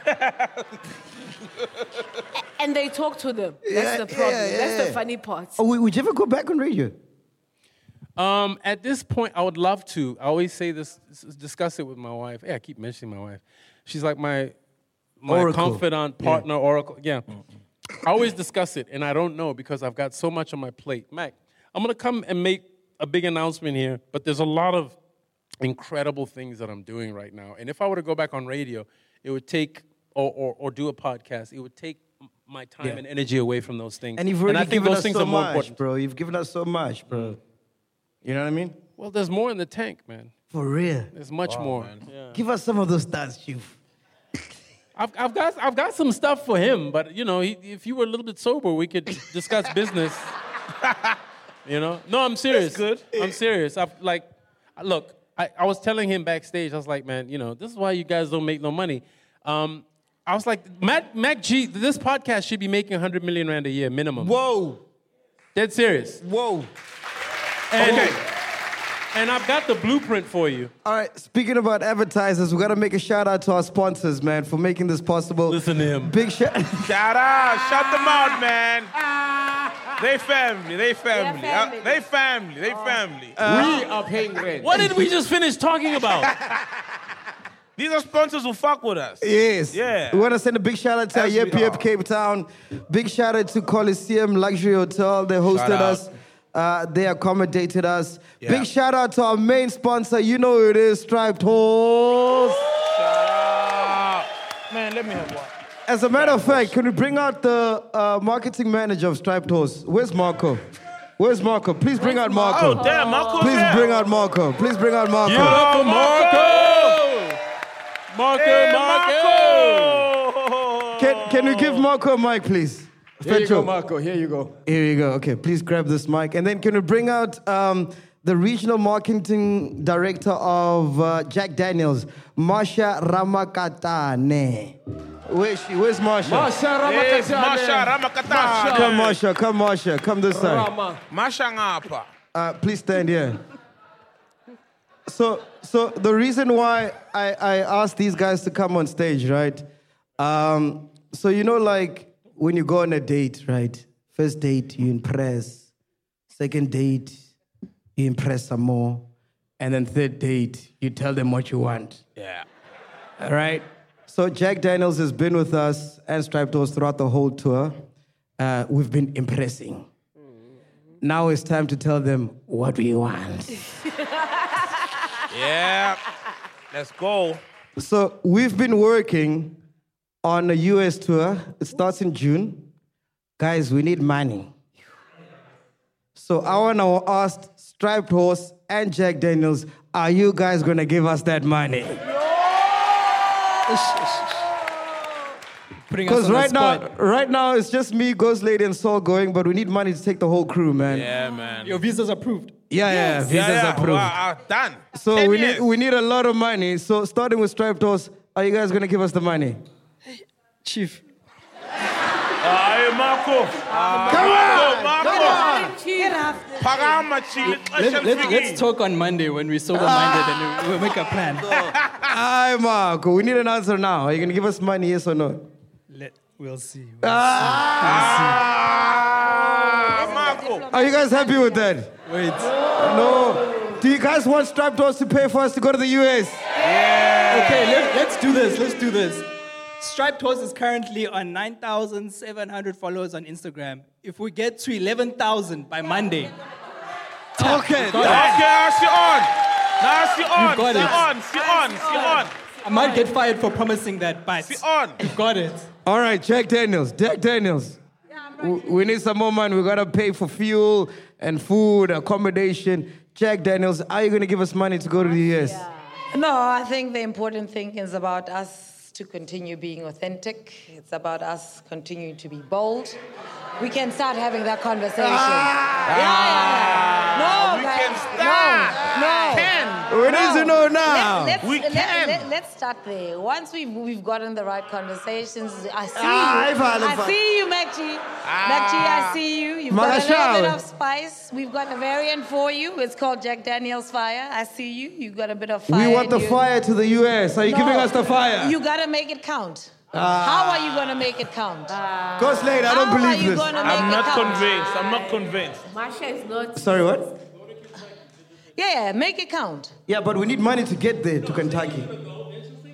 And they talk to them. That's Yeah, the problem. yeah, That's yeah. the funny part. Oh, would would you ever go back on radio? Um, at this point, I would love to. I always say this, discuss it with my wife. Yeah, I keep mentioning my wife. She's like my, my Oracle. confidant, partner, oracle. Yeah. I always discuss it, and I don't know because I've got so much on my plate. Mac, I'm going to come and make a big announcement here, but there's a lot of incredible things that I'm doing right now. And if I were to go back on radio, it would take, or or, or do a podcast, it would take my time Yeah. and energy away from those things. And you've already I think given those us things so are more much, important. bro. You've given us so much, bro. You know what I mean? Well, there's more in the tank, man. For real. There's much Wow, more. man. Yeah. Give us some of those stats, Chief. I've, I've got I've got some stuff for him, but you know, he, if you were a little bit sober, we could discuss business. You know, no, I'm serious. That's good. I'm serious. I've like, look, I, I was telling him backstage. I was like, man, you know, this is why you guys don't make no money. Um, I was like, Matt, Mac G, this podcast should be making one hundred million rand a year minimum. Whoa, dead serious. Whoa. And, Okay. And I've got the blueprint for you. All right, speaking about advertisers, we got to make a shout out to our sponsors, man, for making this possible. Listen to him. Big shout. Shout out, shout them out, man. They family, they family, They're family. Uh, they family, they family. we are paying rent. What did we just finish talking about? These are sponsors who fuck with us. Yes. Yeah. We want to send a big shout out to our As we Yep Yep are. Cape Town. Big shout out to Coliseum Luxury Hotel. They hosted Shout out. us. Uh, they accommodated us. Yeah. Big shout out to our main sponsor. You know who it is, Striped Horse. Man, let me have one. As a matter of fact, can we bring out the uh, marketing manager of Striped Horse? Where's Marco? Where's Marco? Please bring out Marco. Oh, damn, Marco's Please here. bring out Marco. Please bring out Marco. Give it up for Marco! Marco, Hey, Marco! Can, can we give Marco a mic, please? Here you go, Fetcho. Marco. Here you go. Here you go. Okay, please grab this mic. And then can we bring out um, the regional marketing director of uh, Jack Daniels, Marsha Ramakatane. Where's she? Where's Marsha? Marsha Yes, Ramakatane. Masha Ramakatane. Come, Marsha. Come, Marsha. Come this side. Rama. Masha ngapa. Uh, please stand here. So, so the reason why I, I asked these guys to come on stage, right? Um, so you know, like when you go on a date, right? First date, you impress. Second date, you impress some more. And then third date, you tell them what you want. Yeah. All right? So Jack Daniels has been with us and Striped Horse throughout the whole tour. Uh, we've been impressing. Now it's time to tell them what we want. Yeah. Let's go. So we've been working on a U S tour. It starts in June. Guys, we need money. So I want to ask Striped Horse and Jack Daniels, are you guys going to give us that money? Because right now, right now it's just me, Ghost Lady, and Saul going, but we need money to take the whole crew, man. Yeah, man. Your visa's approved. Yeah, yeah, visas yeah, yeah. approved. Wow, uh, done. So Ten we years. need we need a lot of money. So starting with Striped Horse, are you guys gonna give us the money? Chief. Ah, hey, Marco. Come on! Marco. Pagama chile. Let, let, let's talk on Monday when we're sober-minded and we'll make a plan. Hi, Marco. We need an answer now. Are you gonna give us money, yes or no? Let, we'll see. We'll Ah, Marco. Are you guys happy with that? see. Wait. No. Do you guys want Striped Horse to pay for us to go to the U S? Okay, let, let's do this. Let's do this. Striped Horse is currently on nine thousand seven hundred followers on Instagram. If we get to eleven thousand by Monday. Okay. Okay, she on. Now she on. You've got She it. on. She on. She on. I might get fired for promising that, but She on. you've got it. All right, Jack Daniels. Jack Daniels. W- We need some more money. We gotta pay for fuel and food, accommodation. Jack Daniels, are you gonna give us money to go to the U S? No, I think the important thing is about us to continue being authentic. It's about us continuing to be bold. We can start having that conversation. Yeah, yeah, yeah. No, we guys, can start. No, no. Can. We need to know now. Let's, let's, We let, can. Let, let's start there. Once we've, we've gotten the right conversations, I see Ah, you. Ivan, I Ivan. see you, Macchi. Macchi, I see you. You've got a little Marshall. bit of spice. We've got a variant for you. It's called Jack Daniels Fire. I see you. You've got a bit of fire. We want the in you. fire to the U S. Are you No, giving us the fire? You gotta make it count. Ah. How are you gonna make it count? Ghost Lady, I don't How are believe you this. gonna make I'm it not count? convinced. I'm not convinced. Marsha is not. Sorry, what? Yeah, yeah, make it count. Yeah, but we need money to get there to Kentucky.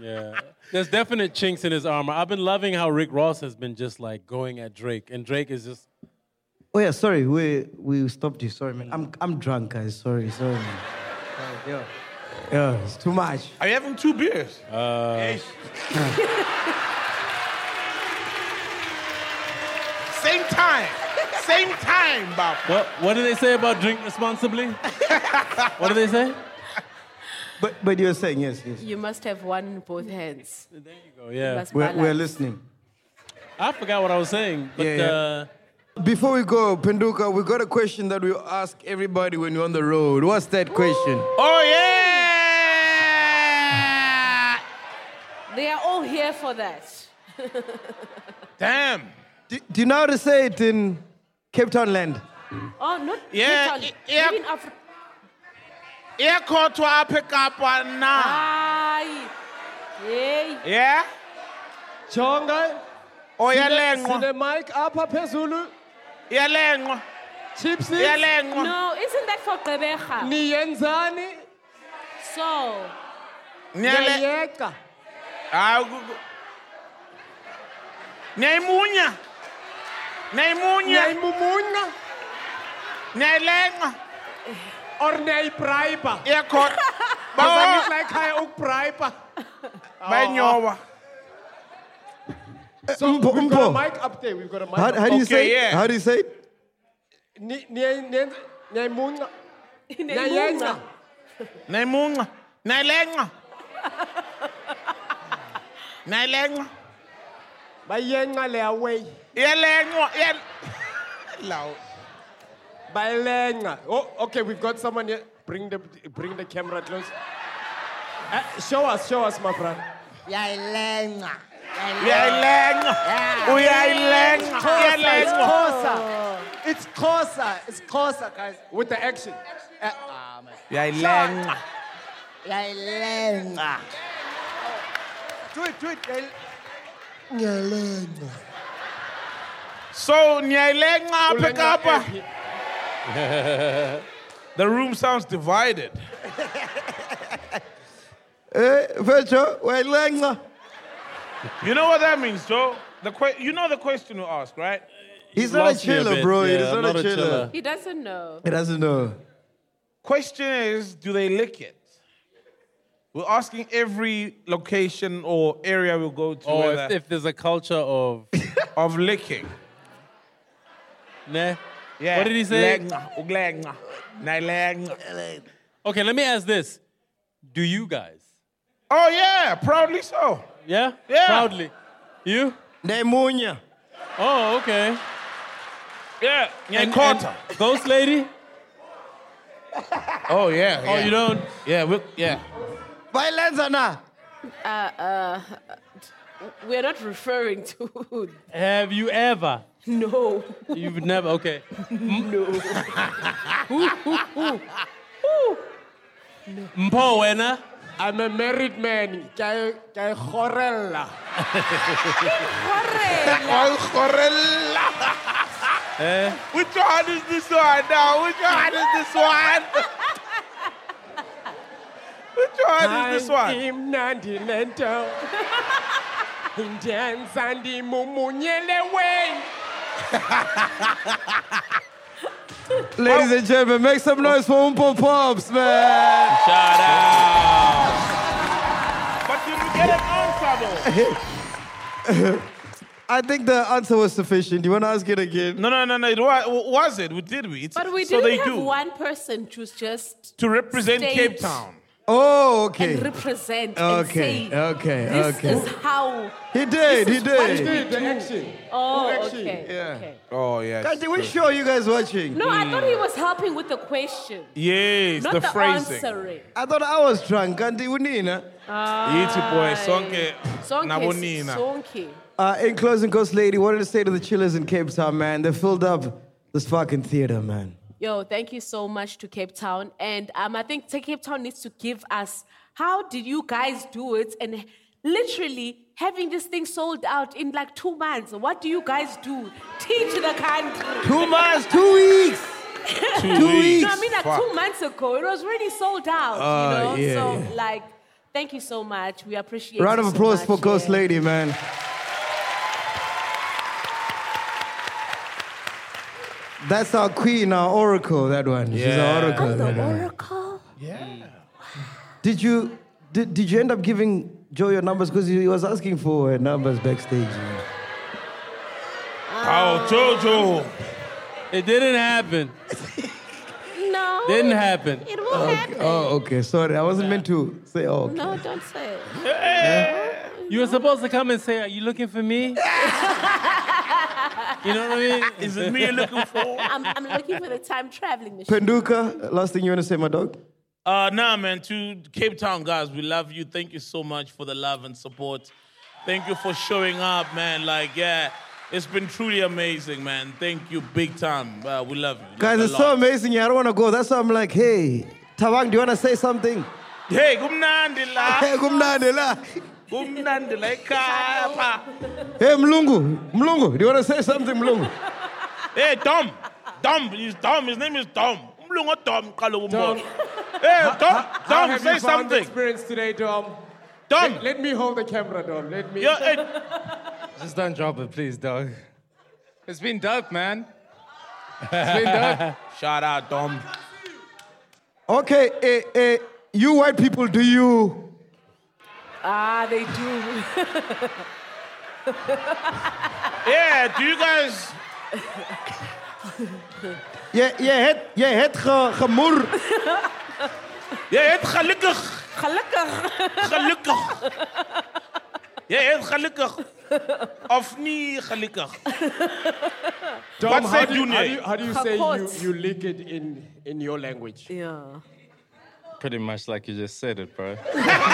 Yeah. There's definite chinks in his armor. I've been loving how Rick Ross has been just like going at Drake. And Drake is just... Oh yeah, sorry, we we stopped you. Sorry, man. I'm I'm drunk, guys. Sorry, sorry, man. Sorry, yo. Yo, it's too much. Are you having two beers? Uh, Same time. Same time, Bob. what, what do they say about drink responsibly? What do they say? But but you're saying yes, yes. You must have one in both hands. There you go, yeah. must We're, we're balance. listening. I forgot what I was saying, but... Yeah, yeah. Uh, Before we go, Penduka, we got a question that we ask everybody when you're on the road. What's that question? Oh, yeah! They are all here for that. Damn. Do, do you know how to say it in Cape Town land? Oh, not Yeah, Cape Town, i- yeah. maybe in Africa. Iyakhothwa pick up one now. Hayi. Hey. Yeah? Jonga. Oh, iyalengqwa. Sine mic apha phezulu. Iyalengqwa. Chipsy. Iyalengqwa. No, isn't that for Gqeberha? Niyenzani? So. Niyale- Niyayeka. Hayi, ku- ku- Niyayimunya. Niyayimunya. Niyayimumunya. Niyayilengqa. Or niyayibribe. Iyakhothwa. Bazangithi la ekhaya ukubribe. Bayinyoba. So Mpo- we've got a Mpo. mic up there. We've got a mic How, up how do you Okay, say it? yeah. How do you say it? Ni- niya- niya- Niyayimunya. Niyayimunga. Niyayenza. Niyayimunqa. Niyayilengqa. Niyayilengqa. Bayenga le away. Iyalengqwa. Iyal- Law. Bayenga. Oh, okay, we've got someone here. Bring the bring the camera close. Uh, show us, show us, my friend. Iyayilengqa. Uyayilengqa. It's Iyalengqa. Xhosa. It's Xhosa. It's Xhosa, guys. With the action. Uh, Iyayilengqa. do it, do it. So, Niyayilengqa pick Ulenga up. L P. The room sounds divided. Eh, Vetro, wayilenga. You know what that means, Joe? The que- you know the question you ask, right? He's not a lost me a chiller, bit. bro. Yeah, He's I'm not, not a a chiller. chiller. He doesn't know. He doesn't know. Question is, do they lick it? We're asking every location or area we'll go to oh, whether- if, if there's a culture of... of licking. Nah. Yeah. What did he say? Legna, uglegna, nailengna. Okay, let me ask this. Do you guys? Oh, yeah, proudly so. Yeah? Yeah. Proudly. You? Nemunya. Oh, okay. Yeah, yeah, And- quarter. and Ghost lady? Oh, yeah, Oh, yeah. you don't? Yeah, we, yeah. Violence na. Uh, uh, we're not referring to. Have you ever? No. You've never, okay. No. Mpo wena? I'm a married man. Kaya kaya khorella. Eh? Which one is this one now? Which one is this one? Which one is this one? Imnandi lento. Indianza ndimumunyele way. Ladies and gentlemen, make some noise for Umpo Pops, man. Shout out. But did we get an answer, though? I think the answer was sufficient. You want to ask it again? No, no, no, no. It was, was it? We did we? It's, But we so didn't they have do. one person choose just To represent state Cape Town. Oh, okay. and represent Okay, and say, okay, this okay. is how. He did, this he is what did. we Did the do. action. Oh, Action. okay. Yeah. okay. Oh, yes. Guys, which show are you guys watching? No, I thought he was helping with the question, Yes, not the, the, phrasing. answering. I thought I was drunk. Kanti unina. Yithi boy, sonke Sonke, nabonina. sonke. Uh, in closing, Ghost Lady, what did it say to the chillers in Cape Town, man? They filled up this fucking theater, man. Yo, thank you so much to Cape Town. And um, I think Cape Town needs to give us, how did you guys do it? And literally having this thing sold out in like two months. What do you guys do? Teach the country. Two months, two weeks. Two Two weeks. weeks. No, I mean like Fuck. two months ago, it was already sold out. Oh, you know, yeah, so yeah. like Thank you so much. We appreciate Round you of so applause much, for Ghost yeah. Lady, man. That's our queen, our oracle, that one. She's Yeah. our oracle. I'm the that one. Oracle? Yeah. Did you did, did you end up giving Joe your numbers? Because he was asking for her numbers backstage. Oh, Jojo. It didn't happen. No. Didn't happen. It won't Okay. happen. Oh, okay. Sorry, I wasn't meant to say. Oh, okay. No, don't say it. You were supposed to come and say, "Are you looking for me?" You know what I mean? Is it me you're looking for? I'm, I'm looking for the time traveling machine. Penduka, last thing you want to say, my dog? Uh, nah, man, to Cape Town guys, we love you. Thank you so much for the love and support. Thank you for showing up, man. Like, yeah, it's been truly amazing, man. Thank you big time. Uh, we love you. Guys, a it's lot. so amazing. I don't want to go. That's why I'm like, hey, Tawang, do you want to say something? Hey, kumnandi la. Hey, kumnandi la. Kumnandi la ekhaya pha. Hey, Mlungu, Mlungu, do you want to say something, Mlungu? Hey, Dom. Dom, he's Dom. His name is Dom. Umlungu Dom. Kalo Dom. umbo. Hey, Dom, How Dom, have say you found the something. experience today, Dom? Dom. Let, let me hold the camera, Dom. Let me. Yo, hey. Just don't drop it, please, dog. It's been dope, man. It's been dope. Shout out, Dom. Okay, eh, eh, you white people, do you... Ah, they do. Yeah, do you guys... Yeah, yeah, het, yeah, het ge, gemoer. Yeah, het gelukkig. Gelukkig. Gelukkig. Yeah, het gelukkig. Of niet gelukkig. Dom, Wat how zei do, you, how do you, June? how do you say you, Kapot. you lick it in, in your language? Yeah. Pretty much like you just said it, bro.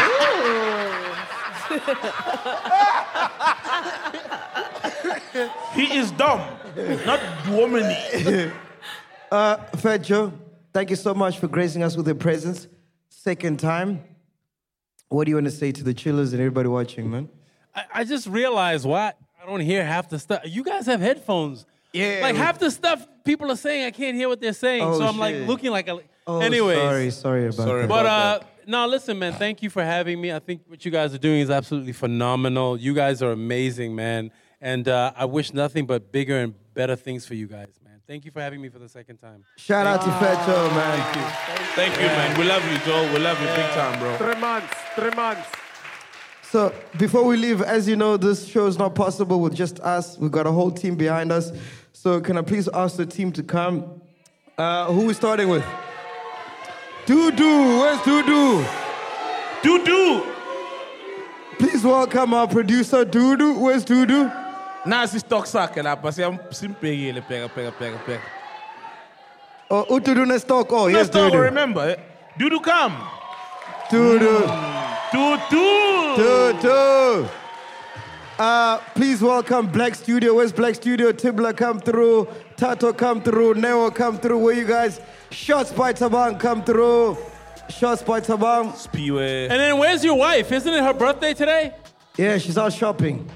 He is dumb, not womany. Uh, Fat Joe, thank you so much for gracing us with your presence. Second time. What do you want to say to the chillers and everybody watching, man? I, I just realized why I don't hear half the stuff. You guys have headphones. Yeah. Like half the stuff people are saying, I can't hear what they're saying. Oh, so I'm like shit. looking like a. Oh, Anyways. sorry, sorry about Sorry that. But uh, no, listen, man. Thank you for having me. I think what you guys are doing is absolutely phenomenal. You guys are amazing, man. And uh, I wish nothing but bigger and better things for you guys, man. Thank you for having me for the second time. Shout out to Fat Joe, man. Thank you. Thank you, man. We love you, Joe. We love you big time, bro. Three months, three months. So before we leave, as you know, this show is not possible with just us. We've got a whole team behind us. So can I please ask the team to come? Uh, who are we starting with? Dudu, where's Dudu? Dudu. Please welcome our producer, Dudu. Where's Dudu? Nasi stock sake la, pasi am simpegile pega pega pega pega. Oh, Utudu Nestok. Oh, yes, Nestor, Dudu. remember. eh? Dudu come. Dudu. Dudu. Dudu. Uh, please welcome Black Studio. Where's Black Studio? Tibla come through. Tato come through. Neo come through. Where you guys? Shots by Tabang come through. Shots by Tabang. Spiwe. And then where's your wife? Isn't it her birthday today? Yeah, she's out shopping.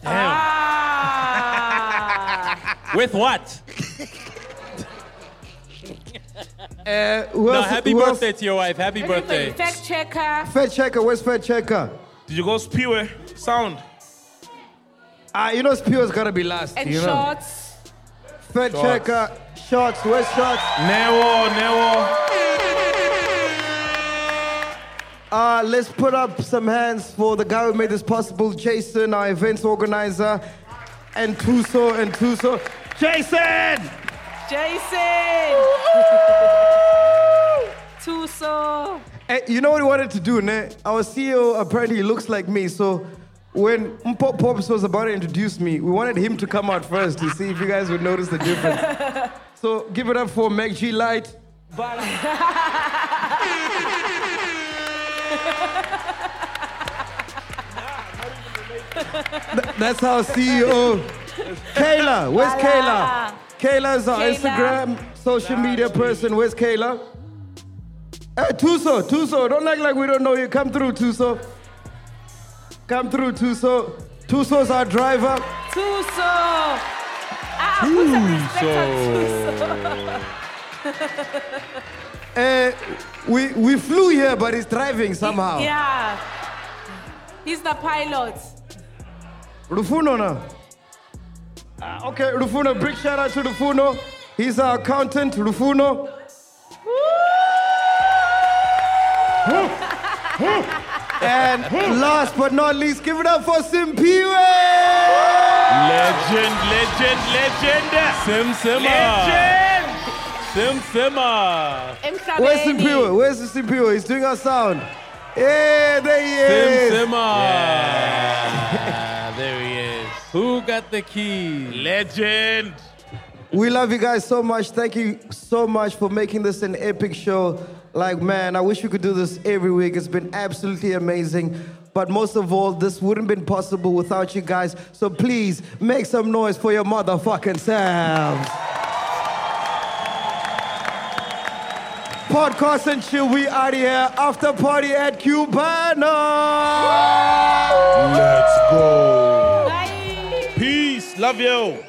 With what? Uh, who No, else- happy who else? birthday to your wife. Happy birthday. Fact checker. Fat Checker. Where's Fat Checker? Did you go Spiwe? Sound. Ah, you know Spio's gotta be last. And you know? shots. Fat Shots. Checker. Shots. Where's Shots? Newo, Newo. Uh, let's put up some hands for the guy who made this possible, Jason, our events organizer, and Tuso and Tuso. Jason! Jason. Tuso. Hey, you know what we wanted to do, ne? Our C E O apparently looks like me, so when Mpop Pops was about to introduce me, we wanted him to come out first to see if you guys would notice the difference. So give it up for Mac G Light. Th- That's our C E O. Kayla, where's Kayla? Kayla is our Kayla. Instagram social media person. Where's Kayla? Hey, Tuso, Tuso, don't act like we don't know you. Come through, Tuso. Come through, Tuso. Tuso's our driver. Tuso. Ah, put some respect on Tuso. Uh, we, we flew here, but he's driving somehow. Yeah. He's the pilot. Rufuno now. Uh, okay, Rufuno, big shout out to Rufuno. He's our accountant, Rufuno. And last but not least, give it up for Simpiwe! Legend, legend, legend! Sim Simma! Legend! Sim Simma! Where's Simpiwe? Where's the Simpiwe? He's doing our sound. Hey, there he is! Sim Simma! Yeah, there he is. Who got the key? Legend! We love you guys so much. Thank you so much for making this an epic show. Like, man, I wish we could do this every week. It's been absolutely amazing. But most of all, this wouldn't have been possible without you guys. So please, make some noise for your motherfucking selves. Podcast and chill, we out here. After party at Cubana. Let's go. Bye. Peace. Love you.